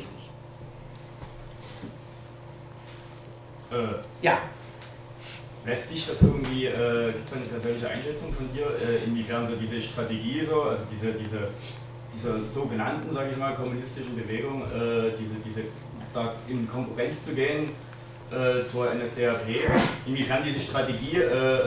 Richtig. Ja. Lässt sich das irgendwie, gibt es eine persönliche Einschätzung von dir, inwiefern so diese Strategie, also diese sogenannten, sage ich mal, kommunistischen Bewegung, in Konkurrenz zu gehen zur NSDAP, inwiefern diese Strategie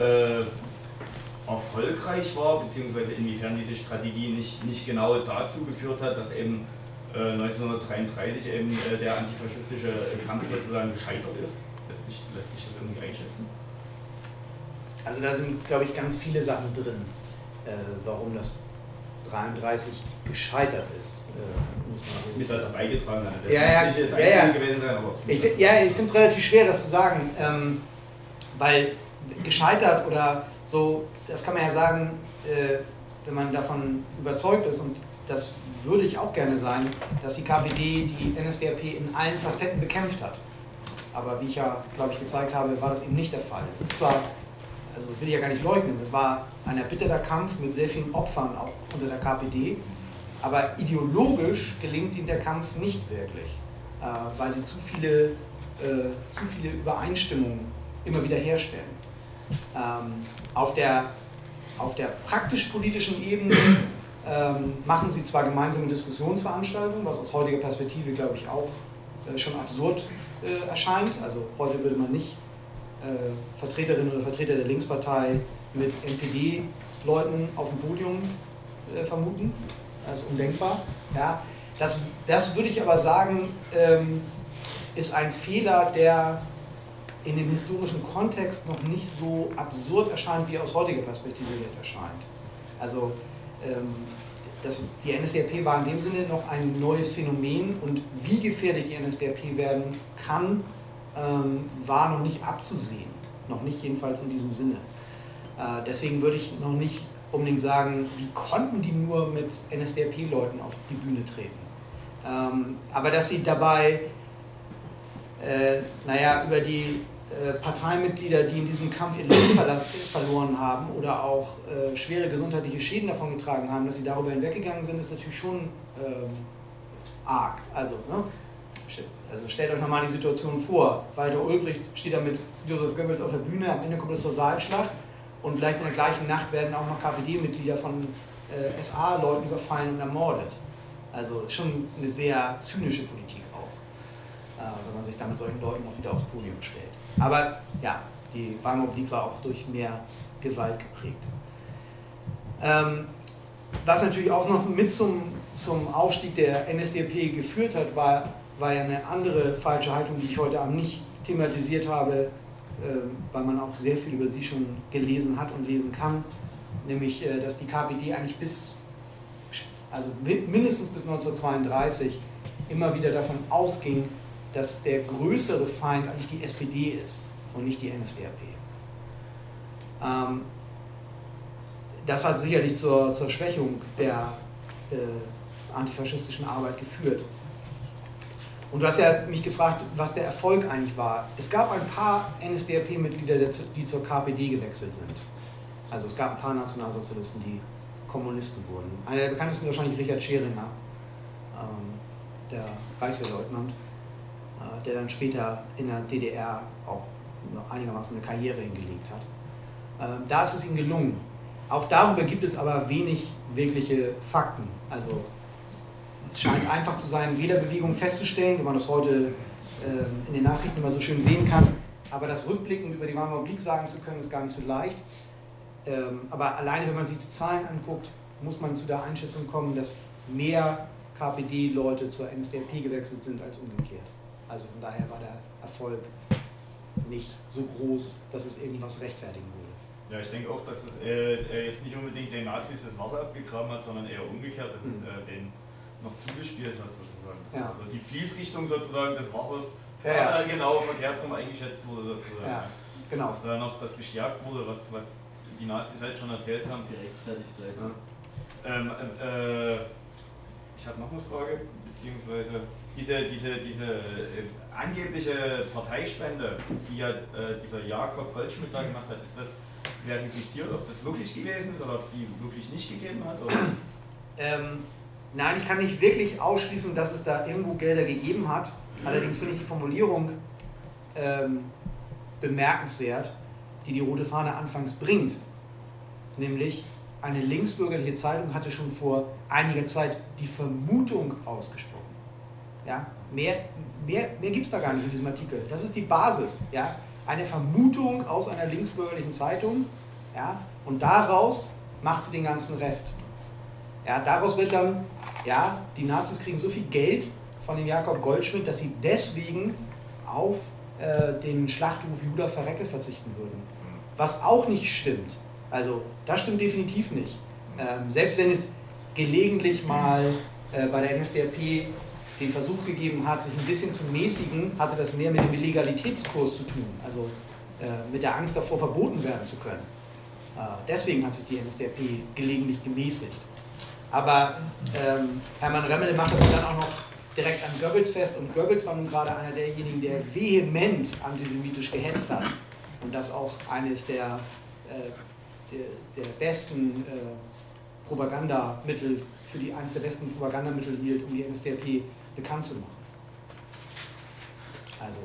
erfolgreich war, beziehungsweise inwiefern diese Strategie nicht genau dazu geführt hat, dass eben 1933 eben der antifaschistische Kampf sozusagen gescheitert ist? Lässt sich das irgendwie einschätzen? Also da sind, glaube ich, ganz viele Sachen drin, warum das 33 gescheitert ist. Das ist mit dazu beigetragen. Das gewesen sein, aber ich finde es relativ schwer, das zu sagen, weil gescheitert oder so, das kann man ja sagen, wenn man davon überzeugt ist, und das würde ich auch gerne sein, dass die KPD die NSDAP in allen Facetten bekämpft hat. Aber wie ich ja, glaube ich, gezeigt habe, war das eben nicht der Fall. Es ist zwar, also will ich ja gar nicht leugnen, es war ein erbitterter Kampf mit sehr vielen Opfern auch unter der KPD, aber ideologisch gelingt ihnen der Kampf nicht wirklich, weil sie zu viele Übereinstimmungen immer wieder herstellen. Auf der praktisch-politischen Ebene machen sie zwar gemeinsame Diskussionsveranstaltungen, was aus heutiger Perspektive, glaube ich, auch schon absurd erscheint. Also heute würde man nicht Vertreterinnen oder Vertreter der Linkspartei mit NPD-Leuten auf dem Podium vermuten. Das ist undenkbar. Ja, das würde ich aber sagen, ist ein Fehler, der in dem historischen Kontext noch nicht so absurd erscheint, wie er aus heutiger Perspektive jetzt erscheint. Also die NSDAP war in dem Sinne noch ein neues Phänomen, und wie gefährlich die NSDAP werden kann, war noch nicht abzusehen. Noch nicht jedenfalls in diesem Sinne. Deswegen würde ich noch nicht unbedingt sagen, wie konnten die nur mit NSDAP-Leuten auf die Bühne treten. Aber dass sie dabei über die Parteimitglieder, die in diesem Kampf ihr Leben verloren haben oder auch schwere gesundheitliche Schäden davon getragen haben, dass sie darüber hinweggegangen sind, ist natürlich schon arg. Also stellt euch nochmal die Situation vor. Walter Ulbricht steht da mit Josef Goebbels auf der Bühne, am Ende kommt es zur Saalschlacht und vielleicht in der gleichen Nacht werden auch noch KPD-Mitglieder von SA-Leuten überfallen und ermordet. Also schon eine sehr zynische Politik auch, wenn man sich dann mit solchen Leuten noch wieder aufs Podium stellt. Aber ja, die Weimarer Republik war auch durch mehr Gewalt geprägt. Was natürlich auch noch mit zum Aufstieg der NSDAP geführt hat, war ja eine andere falsche Haltung, die ich heute Abend nicht thematisiert habe, weil man auch sehr viel über sie schon gelesen hat und lesen kann, nämlich, dass die KPD eigentlich mindestens bis 1932 immer wieder davon ausging, dass der größere Feind eigentlich die SPD ist und nicht die NSDAP. Das hat sicherlich zur Schwächung der antifaschistischen Arbeit geführt. Und du hast ja mich gefragt, was der Erfolg eigentlich war. Es gab ein paar NSDAP-Mitglieder, die zur KPD gewechselt sind. Also es gab ein paar Nationalsozialisten, die Kommunisten wurden. Einer der bekanntesten ist wahrscheinlich Richard Scheringer, der Reichswehrleutnant, der dann später in der DDR auch noch einigermaßen eine Karriere hingelegt hat. Da ist es ihm gelungen. Auch darüber gibt es aber wenig wirkliche Fakten. Also es scheint einfach zu sein, Wählerbewegungen festzustellen, wenn man das heute in den Nachrichten immer so schön sehen kann. Aber das rückblickend über die Weimarer Republik sagen zu können, ist gar nicht so leicht. Aber alleine, wenn man sich die Zahlen anguckt, muss man zu der Einschätzung kommen, dass mehr KPD-Leute zur NSDAP gewechselt sind als umgekehrt. Also von daher war der Erfolg nicht so groß, dass es irgendwas rechtfertigen würde. Ja, ich denke auch, dass es jetzt nicht unbedingt den Nazis das Wasser abgegraben hat, sondern eher umgekehrt, dass es denen noch zugespielt hat sozusagen. Ja. Also die Fließrichtung sozusagen des Wassers genau verkehrt rum eingeschätzt wurde sozusagen. Ja, genau. Dass da noch das bestärkt wurde, was die Nazis halt schon erzählt haben. Gerechtfertigt vielleicht. Ja. Ich habe noch eine Frage, beziehungsweise diese angebliche Parteispende, die ja dieser Jakob Goldschmidt da gemacht hat, ist das verifiziert, ob das wirklich gewesen ist oder ob es die wirklich nicht gegeben hat? Oder? Nein, ich kann nicht wirklich ausschließen, dass es da irgendwo Gelder gegeben hat. Allerdings finde ich die Formulierung bemerkenswert, die die Rote Fahne anfangs bringt. Nämlich, eine linksbürgerliche Zeitung hatte schon vor einiger Zeit die Vermutung ausgesprochen. Ja? Mehr gibt es da gar nicht in diesem Artikel. Das ist die Basis. Ja? Eine Vermutung aus einer linksbürgerlichen Zeitung, ja? Und daraus macht sie den ganzen Rest. Ja? Daraus wird dann, ja, die Nazis kriegen so viel Geld von dem Jakob Goldschmidt, dass sie deswegen auf den Schlachtruf Juda verrecke verzichten würden. Was auch nicht stimmt. Also das stimmt definitiv nicht. Selbst wenn es gelegentlich mal bei der NSDAP den Versuch gegeben hat, sich ein bisschen zu mäßigen, hatte das mehr mit dem Illegalitätskurs zu tun, also mit der Angst davor, verboten werden zu können. Deswegen hat sich die NSDAP gelegentlich gemäßigt. Aber Hermann Remmele macht das dann auch noch direkt an Goebbels fest, und Goebbels war nun gerade einer derjenigen, der vehement antisemitisch gehetzt hat und das auch eines der besten Propagandamittel, eines der besten Propagandamittel hielt, um die NSDAP bekannt zu machen. Also.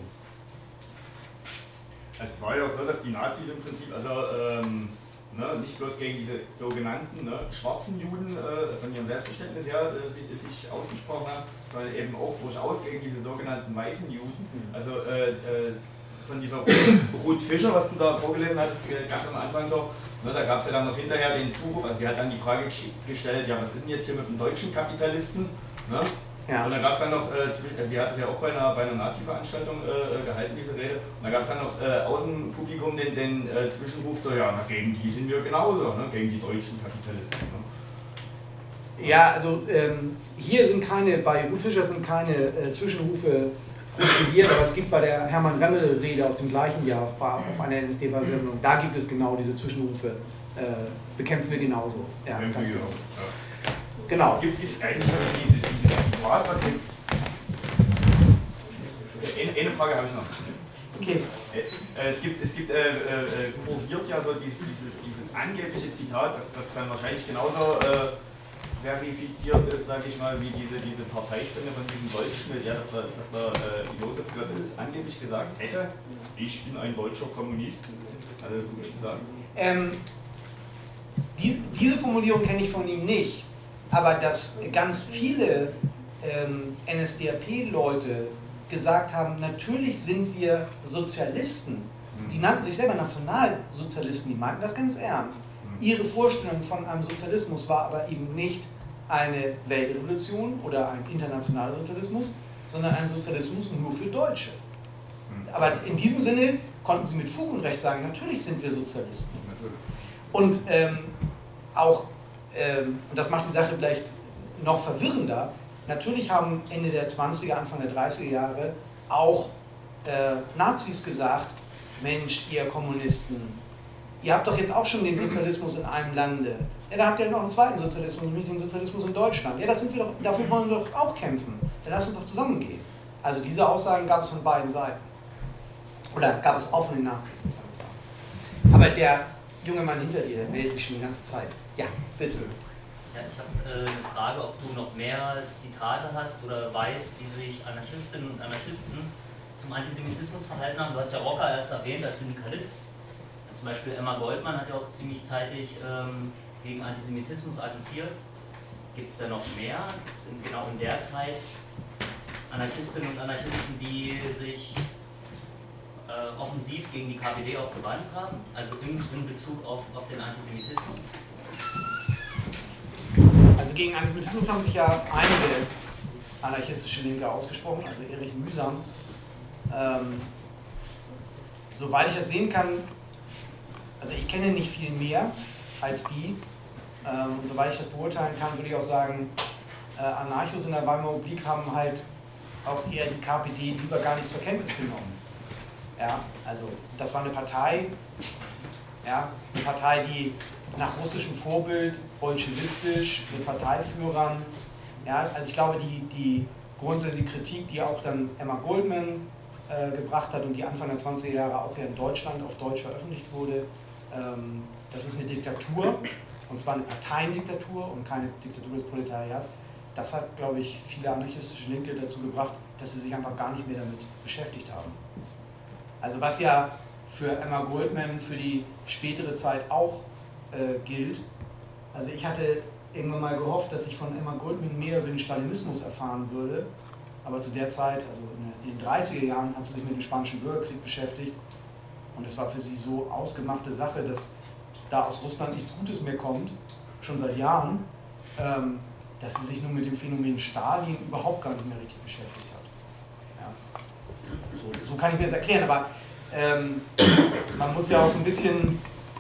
Es war ja auch so, dass die Nazis im Prinzip, nicht bloß gegen diese sogenannten schwarzen Juden von ihrem Selbstverständnis her sich ausgesprochen haben, sondern eben auch durchaus gegen diese sogenannten weißen Juden. Also von dieser Ruth Fischer, was du da vorgelesen hattest, ganz am Anfang so, da gab es ja dann noch hinterher den Zuruf, also sie hat dann die Frage gestellt, ja, was ist denn jetzt hier mit dem deutschen Kapitalisten? Ne? Ja. Und dann gab es dann noch, sie hat es ja auch bei einer Nazi-Veranstaltung gehalten, diese Rede, und da gab es dann noch aus dem Publikum den Zwischenruf, so, ja, gegen die sind wir genauso, ne? Gegen die deutschen Kapitalisten. Ne? Ja, also hier sind bei Ruth Fischer sind keine Zwischenrufe protokolliert, aber es gibt bei der Hermann Remmele-Rede aus dem gleichen Jahr auf einer NSDAP-Versammlung, da gibt es genau diese Zwischenrufe, bekämpfen wir genauso. Ja, ganz genau. Genau. Gibt es eigentlich diese Zitat, was eine Frage habe ich noch. Okay. Es kursiert ja so dieses angebliche Zitat, das dann wahrscheinlich genauso verifiziert ist, sage ich mal, wie diese Parteispende von diesem Goldschmidt, ja, dass der Josef Goebbels angeblich gesagt hätte, ich bin ein deutscher Kommunist. Hat er das wirklich gesagt? Diese Formulierung kenne ich von ihm nicht. Aber dass ganz viele NSDAP-Leute gesagt haben, natürlich sind wir Sozialisten. Die nannten sich selber Nationalsozialisten, die meinten das ganz ernst. Ihre Vorstellung von einem Sozialismus war aber eben nicht eine Weltrevolution oder ein internationaler Sozialismus, sondern ein Sozialismus nur für Deutsche. Aber in diesem Sinne konnten sie mit Fug und Recht sagen, natürlich sind wir Sozialisten. Und und das macht die Sache vielleicht noch verwirrender, natürlich haben Ende der 20er, Anfang der 30er Jahre auch Nazis gesagt, Mensch, ihr Kommunisten, ihr habt doch jetzt auch schon den Sozialismus in einem Lande. Ja, da habt ihr noch einen zweiten Sozialismus, nämlich den Sozialismus in Deutschland. Ja, das sind wir doch, dafür wollen wir doch auch kämpfen. Dann lasst uns doch zusammengehen. Also diese Aussagen gab es von beiden Seiten. Oder gab es auch von den Nazis, muss man sagen. Aber der junge Mann hinter dir, der meldet sich schon die ganze Zeit. Ja, bitte. Ja, ich habe eine Frage, ob du noch mehr Zitate hast oder weißt, wie sich Anarchistinnen und Anarchisten zum Antisemitismus verhalten haben. Du hast ja Rocker erst erwähnt als Syndikalist. Zum Beispiel Emma Goldman hat ja auch ziemlich zeitig gegen Antisemitismus agitiert. Gibt es da noch mehr? Gibt es genau in der Zeit Anarchistinnen und Anarchisten, die sich offensiv gegen die KPD auch gewandt haben? Also in Bezug auf den Antisemitismus? Also gegen Antisemitismus haben sich ja einige anarchistische Linke ausgesprochen, also Erich Mühsam. Soweit ich das sehen kann, also ich kenne nicht viel mehr als die, und soweit ich das beurteilen kann, würde ich auch sagen, Anarchos in der Weimarer Republik haben halt auch eher die KPD lieber gar nicht zur Kenntnis genommen. Ja, also das war eine Partei, die nach russischem Vorbild, bolschewistisch, mit Parteiführern, ja, also ich glaube, die grundsätzliche Kritik, die auch dann Emma Goldman gebracht hat und die Anfang der 20er Jahre auch hier in Deutschland auf Deutsch veröffentlicht wurde, das ist eine Diktatur, und zwar eine Parteiendiktatur und keine Diktatur des Proletariats. Das hat, glaube ich, viele anarchistische Linke dazu gebracht, dass sie sich einfach gar nicht mehr damit beschäftigt haben. Also was ja für Emma Goldman für die spätere Zeit auch gilt. Also ich hatte irgendwann mal gehofft, dass ich von Emma Goldman mehr über den Stalinismus erfahren würde, aber zu der Zeit, also in den 30er Jahren, hat sie sich mit dem Spanischen Bürgerkrieg beschäftigt, und es war für sie so ausgemachte Sache, dass da aus Russland nichts Gutes mehr kommt, schon seit Jahren, dass sie sich nun mit dem Phänomen Stalin überhaupt gar nicht mehr richtig beschäftigt hat. Ja. So kann ich mir das erklären, aber man muss ja auch so ein bisschen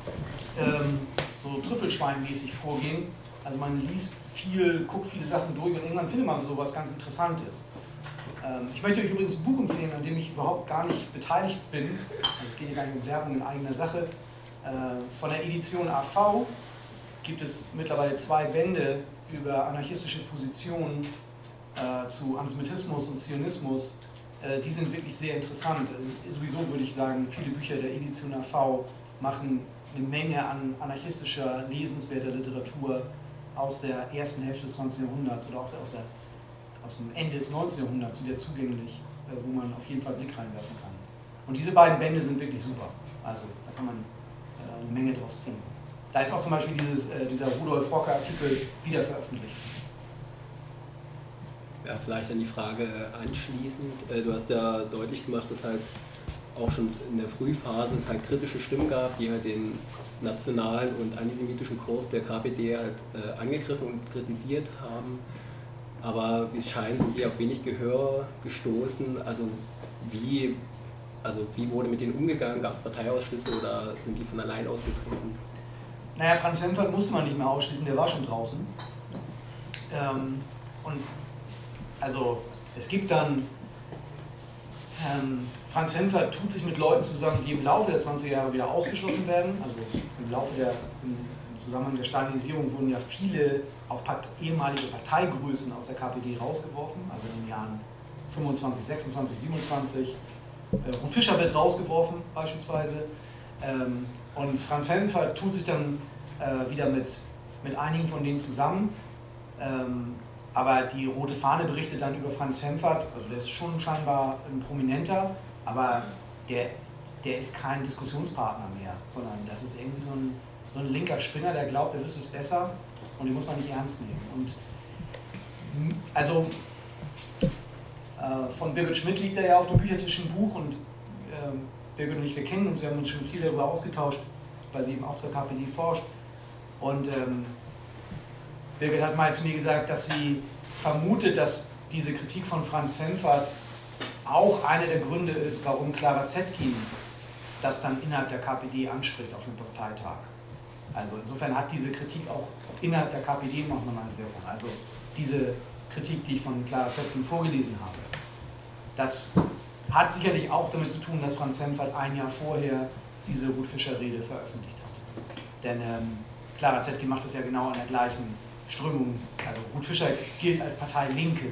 so Trüffelschweinmäßig vorgehen. Also man liest viel, guckt viele Sachen durch und irgendwann findet man sowas ganz Interessantes. Ich möchte euch übrigens ein Buch empfehlen, an dem ich überhaupt gar nicht beteiligt bin. Also es geht hier gar nicht um Werbung in eigener Sache. Von der Edition AV gibt es mittlerweile 2 Bände über anarchistische Positionen zu Antisemitismus und Zionismus. Die sind wirklich sehr interessant. Sowieso würde ich sagen, viele Bücher der Edition AV machen eine Menge an anarchistischer, lesenswerter Literatur aus der ersten Hälfte des 20. Jahrhunderts oder auch aus dem Ende des 19. Jahrhunderts wieder zugänglich, wo man auf jeden Fall einen Blick reinwerfen kann. Und diese beiden Bände sind wirklich super. Also da kann man eine Menge draus ziehen. Da ist auch zum Beispiel dieser Rudolf Rocker-Artikel wieder veröffentlicht. Ja, vielleicht an die Frage anschließend. Du hast ja deutlich gemacht, dass halt auch schon in der Frühphase es halt kritische Stimmen gab, die halt den nationalen und antisemitischen Kurs der KPD halt angegriffen und kritisiert haben. Aber wie es scheint, sind die auf wenig Gehör gestoßen. Also wie wurde mit denen umgegangen? Gab es Parteiausschlüsse oder sind die von allein ausgetreten? Naja, Franz Hempfert musste man nicht mehr ausschließen, der war schon draußen. Und also es gibt dann, Franz Hempfert tut sich mit Leuten zusammen, die im Laufe der 20er Jahre wieder ausgeschlossen werden. Also im Zusammenhang der Stalinisierung wurden ja viele auch ehemalige Parteigrößen aus der KPD rausgeworfen, also in den Jahren 25, 26, 27. Ruth Fischer wird rausgeworfen beispielsweise. Und Franz Hempfert tut sich dann wieder mit einigen von denen zusammen. Aber die Rote Fahne berichtet dann über Franz Hempfert, also der ist schon scheinbar ein Prominenter, aber der ist kein Diskussionspartner mehr, sondern das ist irgendwie so ein linker Spinner, der glaubt, er wüsste es besser, und den muss man nicht ernst nehmen. Und also von Birgit Schmidt liegt ja auf dem Büchertisch ein Buch, und Birgit und ich, wir kennen uns, wir haben uns schon viel darüber ausgetauscht, weil sie eben auch zur KPD forscht. Und Birgit hat mal zu mir gesagt, dass sie vermutet, dass diese Kritik von Franz Hempfert auch einer der Gründe ist, warum Clara Zetkin das dann innerhalb der KPD anspricht auf einem Parteitag. Also insofern hat diese Kritik auch innerhalb der KPD noch eine Wirkung. Also diese Kritik, die ich von Clara Zetkin vorgelesen habe. Das hat sicherlich auch damit zu tun, dass Franz Hempfert ein Jahr vorher diese Ruth Fischer-Rede veröffentlicht hat. Denn Clara Zetkin macht das ja genau an der gleichen Strömung. Also Ruth Fischer gilt als Partei Linke.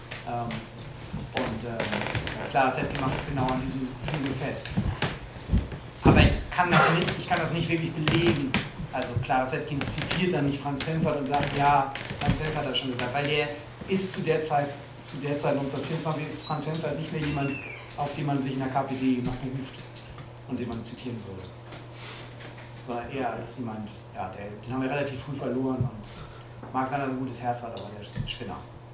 Clara Zetkin macht das genau an diesem Flügel fest. Aber ich kann das nicht wirklich belegen. Also Clara Zetkin zitiert dann nicht Franz Hempfert und sagt, ja, Franz Hempfert hat das schon gesagt, weil der ist zu der Zeit 1924 ist Franz Hempfert nicht mehr jemand, auf den man sich in der KPD noch beruft und den man zitieren würde. Sondern eher als jemand, ja, den haben wir relativ früh verloren, und mag sein, dass er ein gutes Herz hat, aber der ist ein Spinner.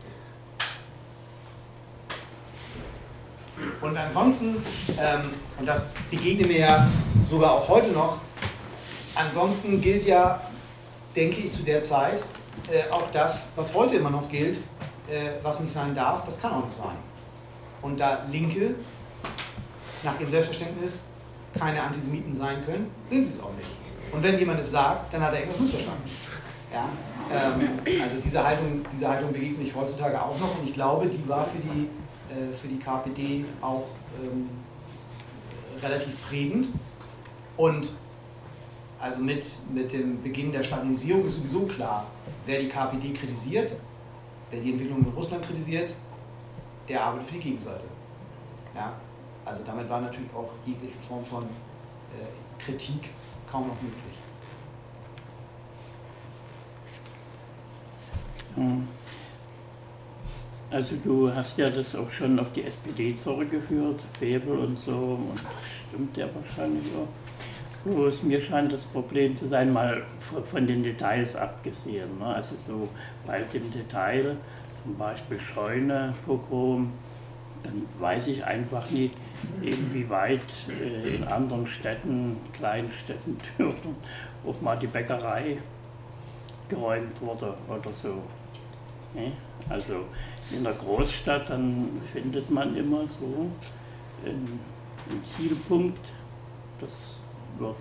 Und ansonsten, und das begegnet mir ja sogar auch heute noch, ansonsten gilt ja, denke ich, zu der Zeit, auch das, was heute immer noch gilt, was nicht sein darf, das kann auch nicht sein. Und da Linke nach ihrem Selbstverständnis keine Antisemiten sein können, sind sie es auch nicht. Und wenn jemand es sagt, dann hat er irgendwas missverstanden. Ja? Also diese Haltung begegnet mich heutzutage auch noch und ich glaube, die war für die KPD auch relativ prägend. Und also mit dem Beginn der Stalinisierung ist sowieso klar, wer die KPD kritisiert, wer die Entwicklung in Russland kritisiert, der arbeitet für die Gegenseite. Ja? Also damit war natürlich auch jegliche Form von Kritik kaum noch möglich. Also du hast ja das auch schon auf die SPD zurückgeführt, Bebel und so, und stimmt ja wahrscheinlich auch. Bloß mir scheint das Problem zu sein, mal von den Details abgesehen. Ne? Also so bald im Detail, zum Beispiel Scheune-Pogrom, dann weiß ich einfach nicht, inwieweit in anderen Städten, Kleinstädten, Dörfern auch mal die Bäckerei geräumt wurde oder so. Ne? Also in der Großstadt, dann findet man immer so einen Zielpunkt, das wird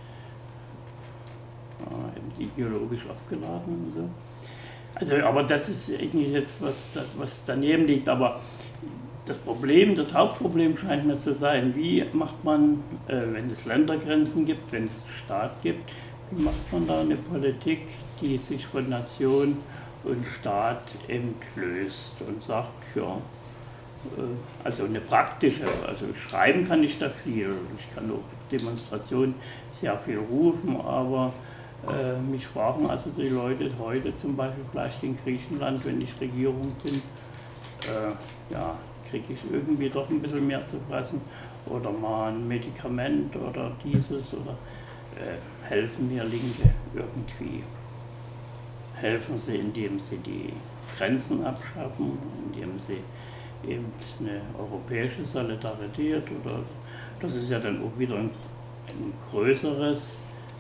ideologisch aufgeladen und so. Also, aber das ist eigentlich jetzt was daneben liegt. Aber das Hauptproblem scheint mir zu sein, wie macht man, wenn es Ländergrenzen gibt, wenn es Staat gibt, wie macht man da eine Politik, die sich von Nation und Staat entlöst und sagt, ja, also eine praktische, also schreiben kann ich da viel, ich kann auch Demonstrationen sehr viel rufen, aber mich fragen also die Leute heute zum Beispiel vielleicht in Griechenland, wenn ich Regierung bin, ja, kriege ich irgendwie doch ein bisschen mehr zu fressen oder mal ein Medikament oder dieses oder helfen mir Linke irgendwie. Helfen sie, indem sie die Grenzen abschaffen, indem sie eben eine europäische Solidarität oder das ist ja dann auch wieder ein größeres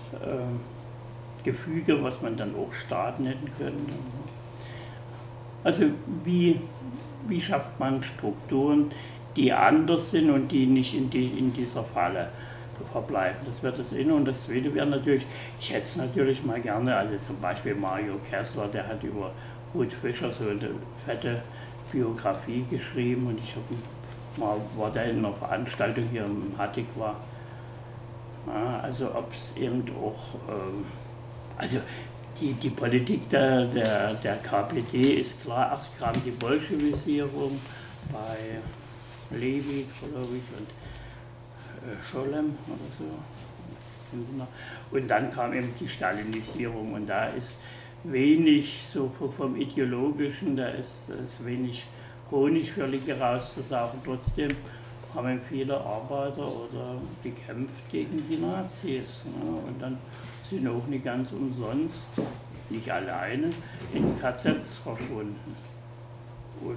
Gefüge, was man dann auch Staat nennen könnte. Also wie schafft man Strukturen, die anders sind und die nicht in dieser Falle verbleiben. Das wäre das eine. Und das zweite wäre natürlich, ich hätte es natürlich mal gerne, also zum Beispiel Mario Kessler, der hat über Ruth Fischer so eine fette Biografie geschrieben und ich war da in einer Veranstaltung hier im Hattig war. Ja, also ob es eben auch, also die Politik der KPD ist klar, erst kam die Bolschewisierung bei Levi, glaube ich, und Scholem oder so. Und dann kam eben die Stalinisierung und da ist wenig so vom Ideologischen, da ist wenig Honig für Linke rauszusagen. Trotzdem haben viele Arbeiter oder gekämpft gegen die Nazis. Ne? Und dann sind auch nicht ganz umsonst, nicht alleine, in KZs verschwunden. Und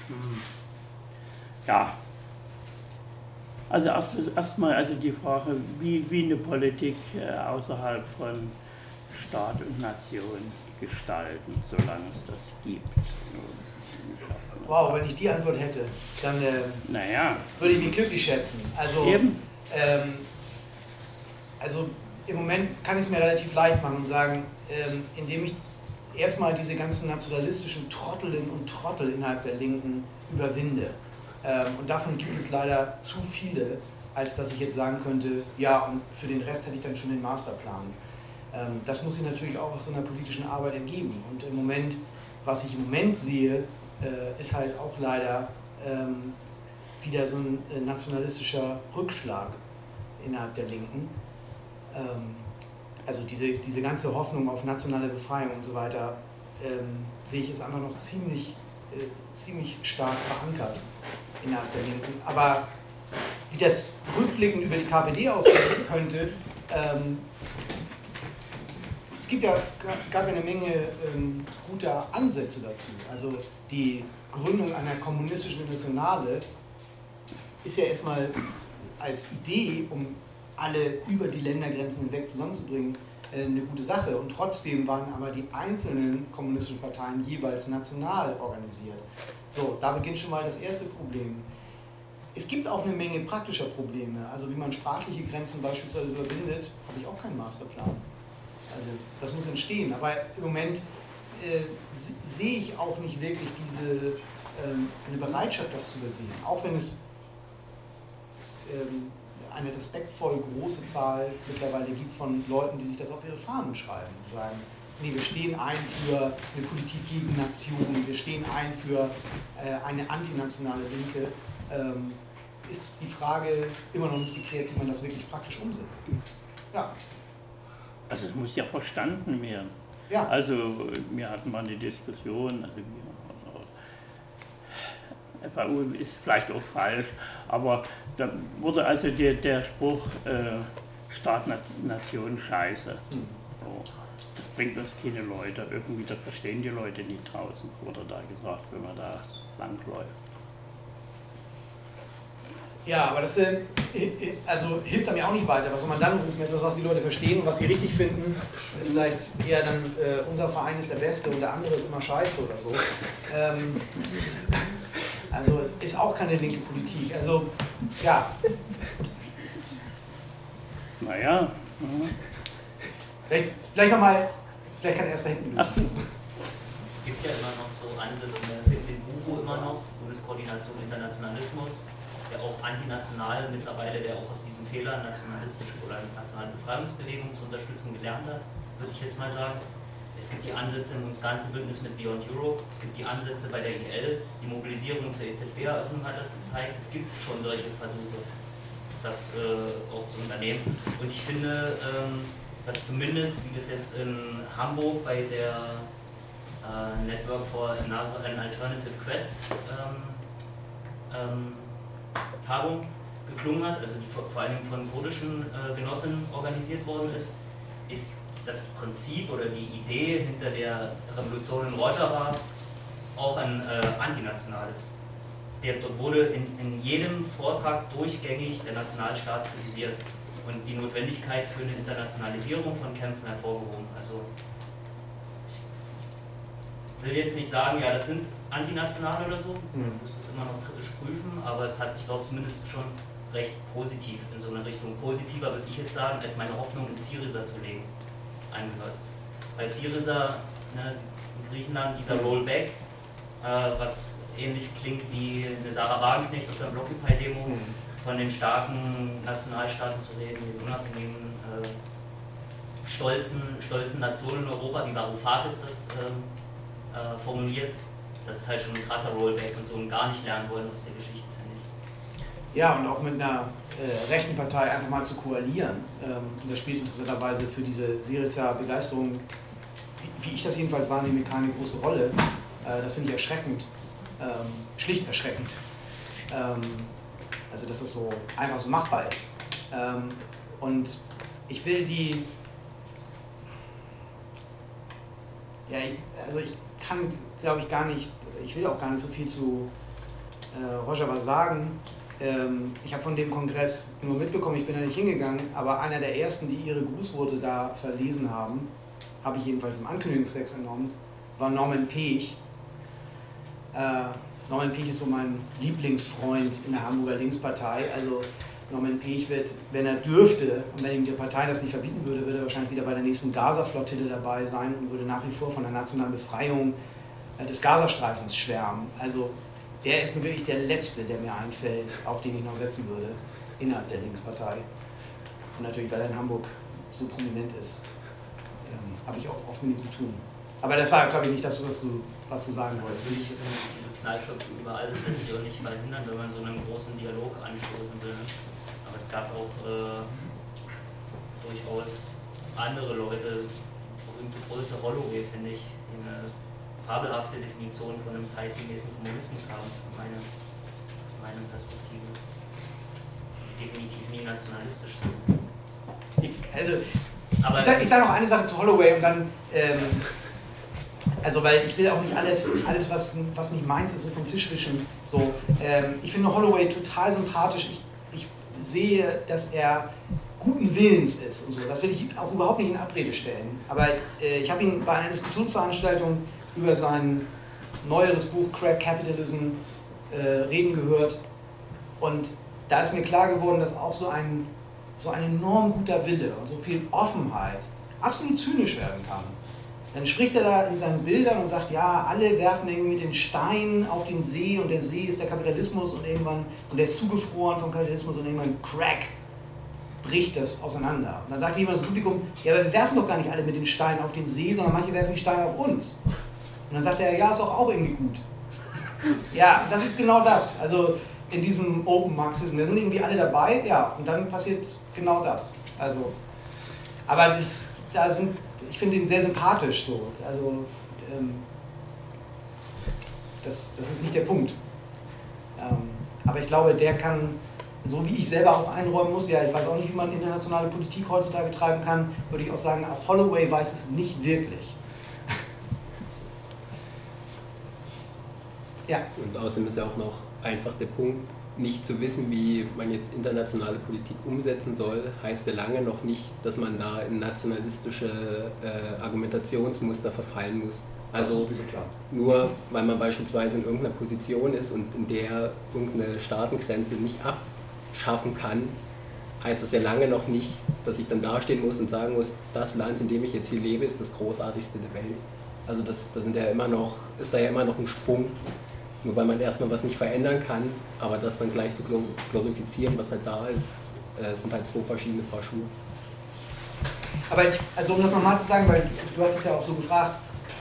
ja, also erstmal also die Frage, wie eine Politik außerhalb von Staat und Nation gestalten, solange es das gibt. Wow, wenn ich die Antwort hätte, dann würde ich mich glücklich schätzen. Also, also im Moment kann ich es mir relativ leicht machen und sagen, indem ich erstmal diese ganzen nationalistischen Trottelinnen und Trottel innerhalb der Linken überwinde. Und davon gibt es leider zu viele, als dass ich jetzt sagen könnte, ja, und für den Rest hätte ich dann schon den Masterplan. Das muss sich natürlich auch aus so einer politischen Arbeit ergeben. Und im Moment, was ich im Moment sehe, ist halt auch leider wieder so ein nationalistischer Rückschlag innerhalb der Linken. Also diese ganze Hoffnung auf nationale Befreiung und so weiter, sehe ich es einfach noch ziemlich stark verankert innerhalb der Linken. Aber wie das rückblickend über die KPD aussehen könnte, es gab ja eine Menge guter Ansätze dazu. Also die Gründung einer kommunistischen Internationale ist ja erstmal als Idee, um alle über die Ländergrenzen hinweg zusammenzubringen, eine gute Sache. Und trotzdem waren aber die einzelnen kommunistischen Parteien jeweils national organisiert. So, da beginnt schon mal das erste Problem. Es gibt auch eine Menge praktischer Probleme. Also wie man sprachliche Grenzen beispielsweise überwindet, habe ich auch keinen Masterplan. Also das muss entstehen. Aber im Moment sehe ich auch nicht wirklich eine Bereitschaft, das zu übersehen. Auch wenn es eine respektvoll große Zahl mittlerweile gibt von Leuten, die sich das auf ihre Fahnen schreiben. Die sagen, nee, wir stehen ein für eine Politik gegen Nationen, wir stehen ein für eine antinationale Linke. Ist die Frage immer noch nicht geklärt, wie man das wirklich praktisch umsetzt. Ja. Also es muss ja verstanden werden. Ja. Also wir hatten mal eine Diskussion, also FAU ist vielleicht auch falsch, aber da wurde also der Spruch Staat, Nation, Scheiße. So, das bringt uns keine Leute, irgendwie das verstehen die Leute nicht draußen, wurde da gesagt, wenn man da langläuft. Ja, aber das also hilft einem ja auch nicht weiter. Was soll man dann rufen? Etwas, was die Leute verstehen und was sie richtig finden, ist vielleicht eher dann, unser Verein ist der Beste und der andere ist immer scheiße oder so. Also es ist auch keine linke Politik. Also, ja. Naja. Vielleicht nochmal, vielleicht kann er erst da hinten. Ach so. Es gibt ja immer noch so Ansätze, es gibt den BURO immer noch, Bundeskoordination Internationalismus, der auch antinational mittlerweile, der auch aus diesen Fehlern nationalistische oder nationale Befreiungsbewegung zu unterstützen gelernt hat, würde ich jetzt mal sagen. Es gibt die Ansätze in das ganze Bündnis mit Beyond Europe, es gibt die Ansätze bei der IL, die Mobilisierung zur EZB-Eröffnung hat das gezeigt, es gibt schon solche Versuche, das auch zu unternehmen. Und ich finde, dass zumindest, wie es jetzt in Hamburg bei der Network for an Alternative Quest Tagung geklungen hat, also die vor allem von kurdischen Genossen organisiert worden ist das Prinzip oder die Idee hinter der Revolution in Rojava auch ein antinationales. Dort wurde in jedem Vortrag durchgängig der Nationalstaat kritisiert und die Notwendigkeit für eine Internationalisierung von Kämpfen hervorgehoben. Also ich will jetzt nicht sagen, ja, das sind antinational oder so, man muss das immer noch kritisch prüfen, aber es hat sich dort zumindest schon recht positiv in so eine Richtung, positiver würde ich jetzt sagen, als meine Hoffnung in Syriza zu legen, angehört. Bei Syriza, ne, in Griechenland, dieser Rollback, was ähnlich klingt wie eine Sarah Wagenknecht auf der Blockupy-Demo, von den starken Nationalstaaten zu reden, den unabhängigen, stolzen Nationen in Europa, wie Varoufakis das formuliert. Das ist halt schon ein krasser Rollback und so ein gar nicht lernen wollen aus der Geschichte, finde ich. Ja, und auch mit einer rechten Partei einfach mal zu koalieren. Und das spielt interessanterweise für diese Syriza-Begeisterung, wie ich das jedenfalls wahrnehme, keine große Rolle. Das finde ich erschreckend, schlicht erschreckend. Also dass es so einfach so machbar ist. Und ich will die... Ja, ich kann, glaube ich, gar nicht, ich will auch gar nicht so viel zu Rojava sagen. Ich habe von dem Kongress nur mitbekommen, ich bin da nicht hingegangen, aber einer der ersten, die ihre Grußworte da verlesen haben, habe ich jedenfalls im Ankündigungstext entnommen, war Norman Pech. Norman Pech ist so mein Lieblingsfreund in der Hamburger Linkspartei. Also Norman Pech wird, wenn er dürfte und wenn ihm die Partei das nicht verbieten würde, würde er wahrscheinlich wieder bei der nächsten Gaza-Flottille dabei sein und würde nach wie vor von der nationalen Befreiung des Gazastreifens schwärmen. Also der ist nun wirklich der Letzte, der mir einfällt, auf den ich noch setzen würde, innerhalb der Linkspartei. Und natürlich, weil er in Hamburg so prominent ist, habe ich auch oft mit ihm zu tun. Aber das war, glaube ich, nicht das, was du sagen wolltest. Diese Knallköpfe überall, das lässt sich auch nicht verhindern, wenn man so einen großen Dialog anstoßen will. Aber es gab auch durchaus andere Leute, berühmte Größe Holloway, finde ich, die eine fabelhafte Definition von einem zeitgemäßen Kommunismus haben, meine Perspektive. Definitiv nie nationalistisch sind. Also, ich sage noch eine Sache zu Holloway und dann, also weil ich will auch nicht alles was nicht meins ist, so vom Tisch wischen. So, ich finde Holloway total sympathisch. Ich sehe, dass er guten Willens ist und so. Das will ich auch überhaupt nicht in Abrede stellen. Aber ich habe ihn bei einer Diskussionsveranstaltung über sein neueres Buch Crack Capitalism reden gehört. Und da ist mir klar geworden, dass auch so ein enorm guter Wille und so viel Offenheit absolut zynisch werden kann. Dann spricht er da in seinen Bildern und sagt, ja, alle werfen irgendwie mit den Steinen auf den See und der See ist der Kapitalismus und der ist zugefroren vom Kapitalismus und irgendwann Crack bricht das auseinander. Und dann sagt jemand im Publikum, ja, aber wir werfen doch gar nicht alle mit den Steinen auf den See, sondern manche werfen die Steine auf uns. Und dann sagt er, ja, ist doch auch irgendwie gut. Ja, das ist genau das. Also in diesem Open Marxismus, da sind irgendwie alle dabei, ja, und dann passiert genau das. Also, aber ich finde ihn sehr sympathisch so. Also, das ist nicht der Punkt. Aber ich glaube, der kann, so wie ich selber auch einräumen muss, ja, ich weiß auch nicht, wie man internationale Politik heutzutage treiben kann, würde ich auch sagen, auch Holloway weiß es nicht wirklich. Ja. Und außerdem ist ja auch noch einfach der Punkt, nicht zu wissen, wie man jetzt internationale Politik umsetzen soll, heißt ja lange noch nicht, dass man da in nationalistische Argumentationsmuster verfallen muss. Also nur weil man beispielsweise in irgendeiner Position ist und in der irgendeine Staatengrenze nicht abschaffen kann, heißt das ja lange noch nicht, dass ich dann dastehen muss und sagen muss, das Land, in dem ich jetzt hier lebe, ist das großartigste der Welt. Also ist da ja immer noch ein Sprung. Nur weil man erstmal was nicht verändern kann, aber das dann gleich zu glorifizieren, was halt da ist, sind halt zwei verschiedene Paar Schuhe. Aber also um das nochmal zu sagen, weil du hast es ja auch so gefragt,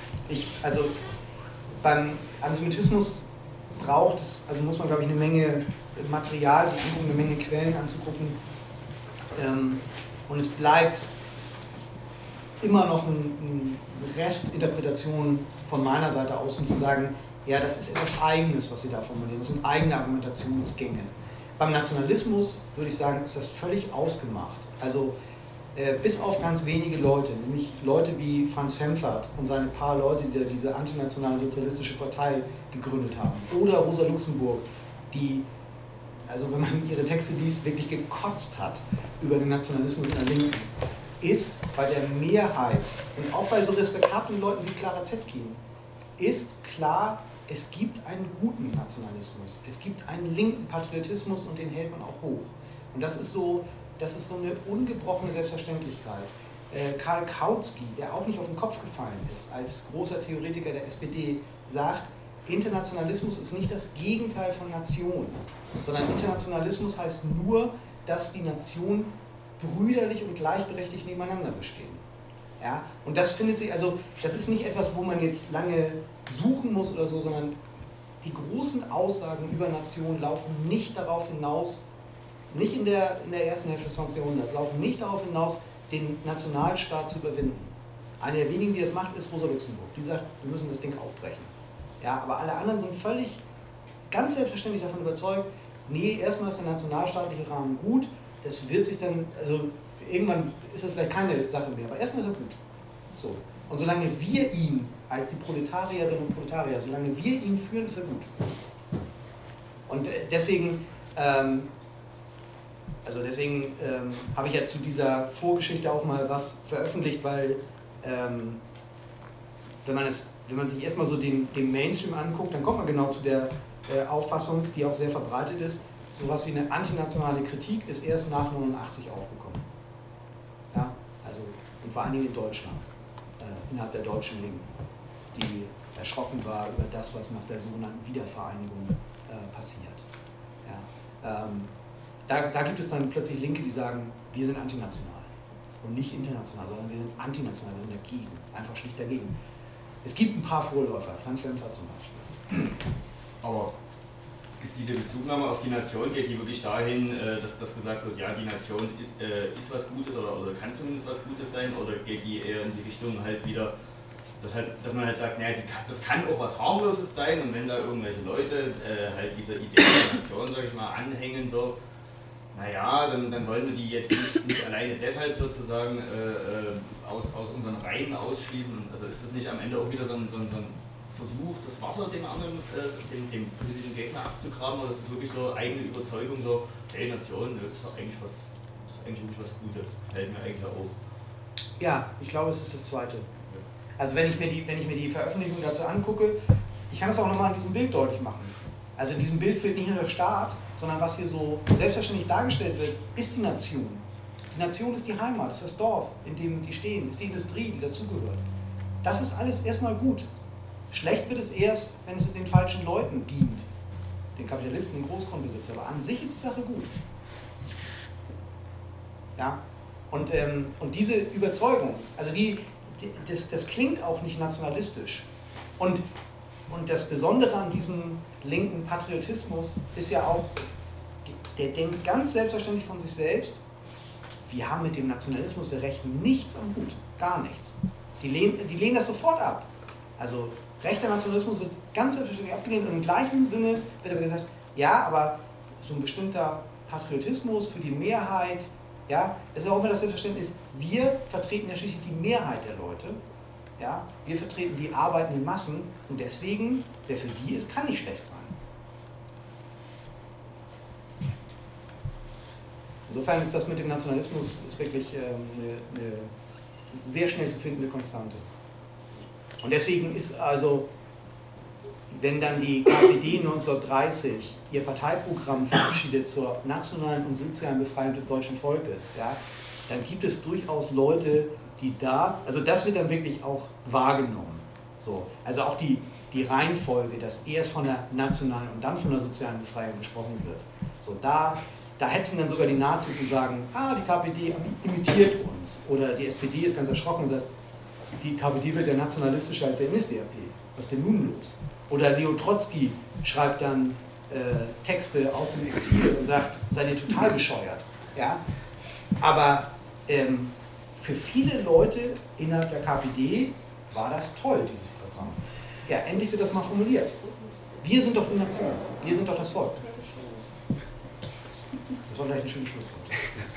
beim Antisemitismus muss man, glaube ich, eine Menge Material sich angucken, eine Menge Quellen anzugucken. Und es bleibt immer noch ein Restinterpretation von meiner Seite aus, um zu sagen, ja, das ist etwas Eigenes, was Sie da formulieren. Das sind eigene Argumentationsgänge. Beim Nationalismus würde ich sagen, ist das völlig ausgemacht. Also bis auf ganz wenige Leute, nämlich Leute wie Franz Pfemfert und seine paar Leute, die diese antinationale sozialistische Partei gegründet haben. Oder Rosa Luxemburg, die, also wenn man ihre Texte liest, wirklich gekotzt hat über den Nationalismus in der Linken, ist bei der Mehrheit und auch bei so respektablen Leuten wie Clara Zetkin, ist klar, es gibt einen guten Nationalismus, es gibt einen linken Patriotismus und den hält man auch hoch. Und das ist so eine ungebrochene Selbstverständlichkeit. Karl Kautsky, der auch nicht auf den Kopf gefallen ist, als großer Theoretiker der SPD, sagt, Internationalismus ist nicht das Gegenteil von Nation, sondern Internationalismus heißt nur, dass die Nationen brüderlich und gleichberechtigt nebeneinander bestehen. Ja? Und das findet sich, also das ist nicht etwas, wo man jetzt lange suchen muss oder so, sondern die großen Aussagen über Nationen laufen nicht darauf hinaus, nicht in der ersten Hälfte des 20. Jahrhunderts, laufen nicht darauf hinaus, den Nationalstaat zu überwinden. Eine der wenigen, die das macht, ist Rosa Luxemburg. Die sagt, wir müssen das Ding aufbrechen. Ja, aber alle anderen sind ganz selbstverständlich davon überzeugt, nee, erstmal ist der nationalstaatliche Rahmen gut, das wird sich dann, also irgendwann ist das vielleicht keine Sache mehr, aber erstmal ist er gut. So. Und solange wir ihn als die Proletarierinnen und Proletarier, solange wir ihn führen, ist er gut. Und deswegen habe ich ja zu dieser Vorgeschichte auch mal was veröffentlicht, weil wenn man sich erstmal so den Mainstream anguckt, dann kommt man genau zu der Auffassung, die auch sehr verbreitet ist, sowas wie eine antinationale Kritik ist erst nach 89 aufgekommen. Ja? Also, und vor allen Dingen in Deutschland, innerhalb der deutschen Linken, die erschrocken war über das, was nach der sogenannten Wiedervereinigung passiert. Ja? Da gibt es dann plötzlich Linke, die sagen, wir sind antinational. Und nicht international, sondern wir sind antinational, wir sind dagegen, einfach schlicht dagegen. Es gibt ein paar Vorläufer, Franz Pfemfert zum Beispiel. Aber ist diese Bezugnahme auf die Nation, geht die wirklich dahin, dass gesagt wird, ja, die Nation ist was Gutes oder kann zumindest was Gutes sein, oder geht die eher in die Richtung halt wieder, dass man halt sagt, naja, das kann auch was Harmloses sein, und wenn da irgendwelche Leute halt dieser Idee der Nation, sag ich mal, anhängen, so, naja, dann wollen wir die jetzt nicht alleine deshalb sozusagen aus unseren Reihen ausschließen. Also ist das nicht am Ende auch wieder so ein Versuch, das Wasser dem anderen, dem politischen Gegner abzugraben, oder ist das wirklich so eigene Überzeugung, so, hey, Nation, das ist doch eigentlich was eigentlich was Gutes. Gefällt mir eigentlich auch. Ja, ich glaube, es ist das Zweite. Also wenn ich mir die Veröffentlichung dazu angucke, ich kann das auch nochmal in diesem Bild deutlich machen. Also in diesem Bild fehlt nicht nur der Staat, sondern was hier so selbstverständlich dargestellt wird, ist die Nation. Die Nation ist die Heimat, ist das Dorf, in dem die stehen, ist die Industrie, die dazugehört. Das ist alles erstmal gut. Schlecht wird es erst, wenn es den falschen Leuten dient. Den Kapitalisten, den Großgrundbesitzer. Aber an sich ist die Sache gut. Ja? Und diese Überzeugung, also das klingt auch nicht nationalistisch. Und das Besondere an diesem linken Patriotismus ist ja auch, der denkt ganz selbstverständlich von sich selbst, wir haben mit dem Nationalismus der Rechten nichts am Hut, gar nichts. Die lehnen das sofort ab. Also rechter Nationalismus wird ganz selbstverständlich abgelehnt und im gleichen Sinne wird aber gesagt, ja, aber so ein bestimmter Patriotismus für die Mehrheit, ja, es ist auch immer das Selbstverständnis, wir vertreten ja schließlich die Mehrheit der Leute, ja, wir vertreten die arbeitenden Massen und deswegen, wer für die ist, kann nicht schlecht sein. Insofern ist das mit dem Nationalismus ist wirklich eine sehr schnell zu findende Konstante. Und deswegen ist also, wenn dann die KPD 1930 ihr Parteiprogramm verabschiedet zur nationalen und sozialen Befreiung des deutschen Volkes, ja, dann gibt es durchaus Leute, die da, also das wird dann wirklich auch wahrgenommen. So, also auch die Reihenfolge, dass erst von der nationalen und dann von der sozialen Befreiung gesprochen wird. So, da hetzen dann sogar die Nazis und sagen, die KPD imitiert uns. Oder die SPD ist ganz erschrocken und sagt, die KPD wird ja nationalistischer als der NSDAP. Was ist denn nun los? Oder Leo Trotzki schreibt dann Texte aus dem Exil und sagt, seid ihr total bescheuert. Ja? Aber für viele Leute innerhalb der KPD war das toll, dieses Programm. Ja, endlich wird das mal formuliert. Wir sind doch die Nation, wir sind doch das Volk. Das war vielleicht ein schönes Schlusswort.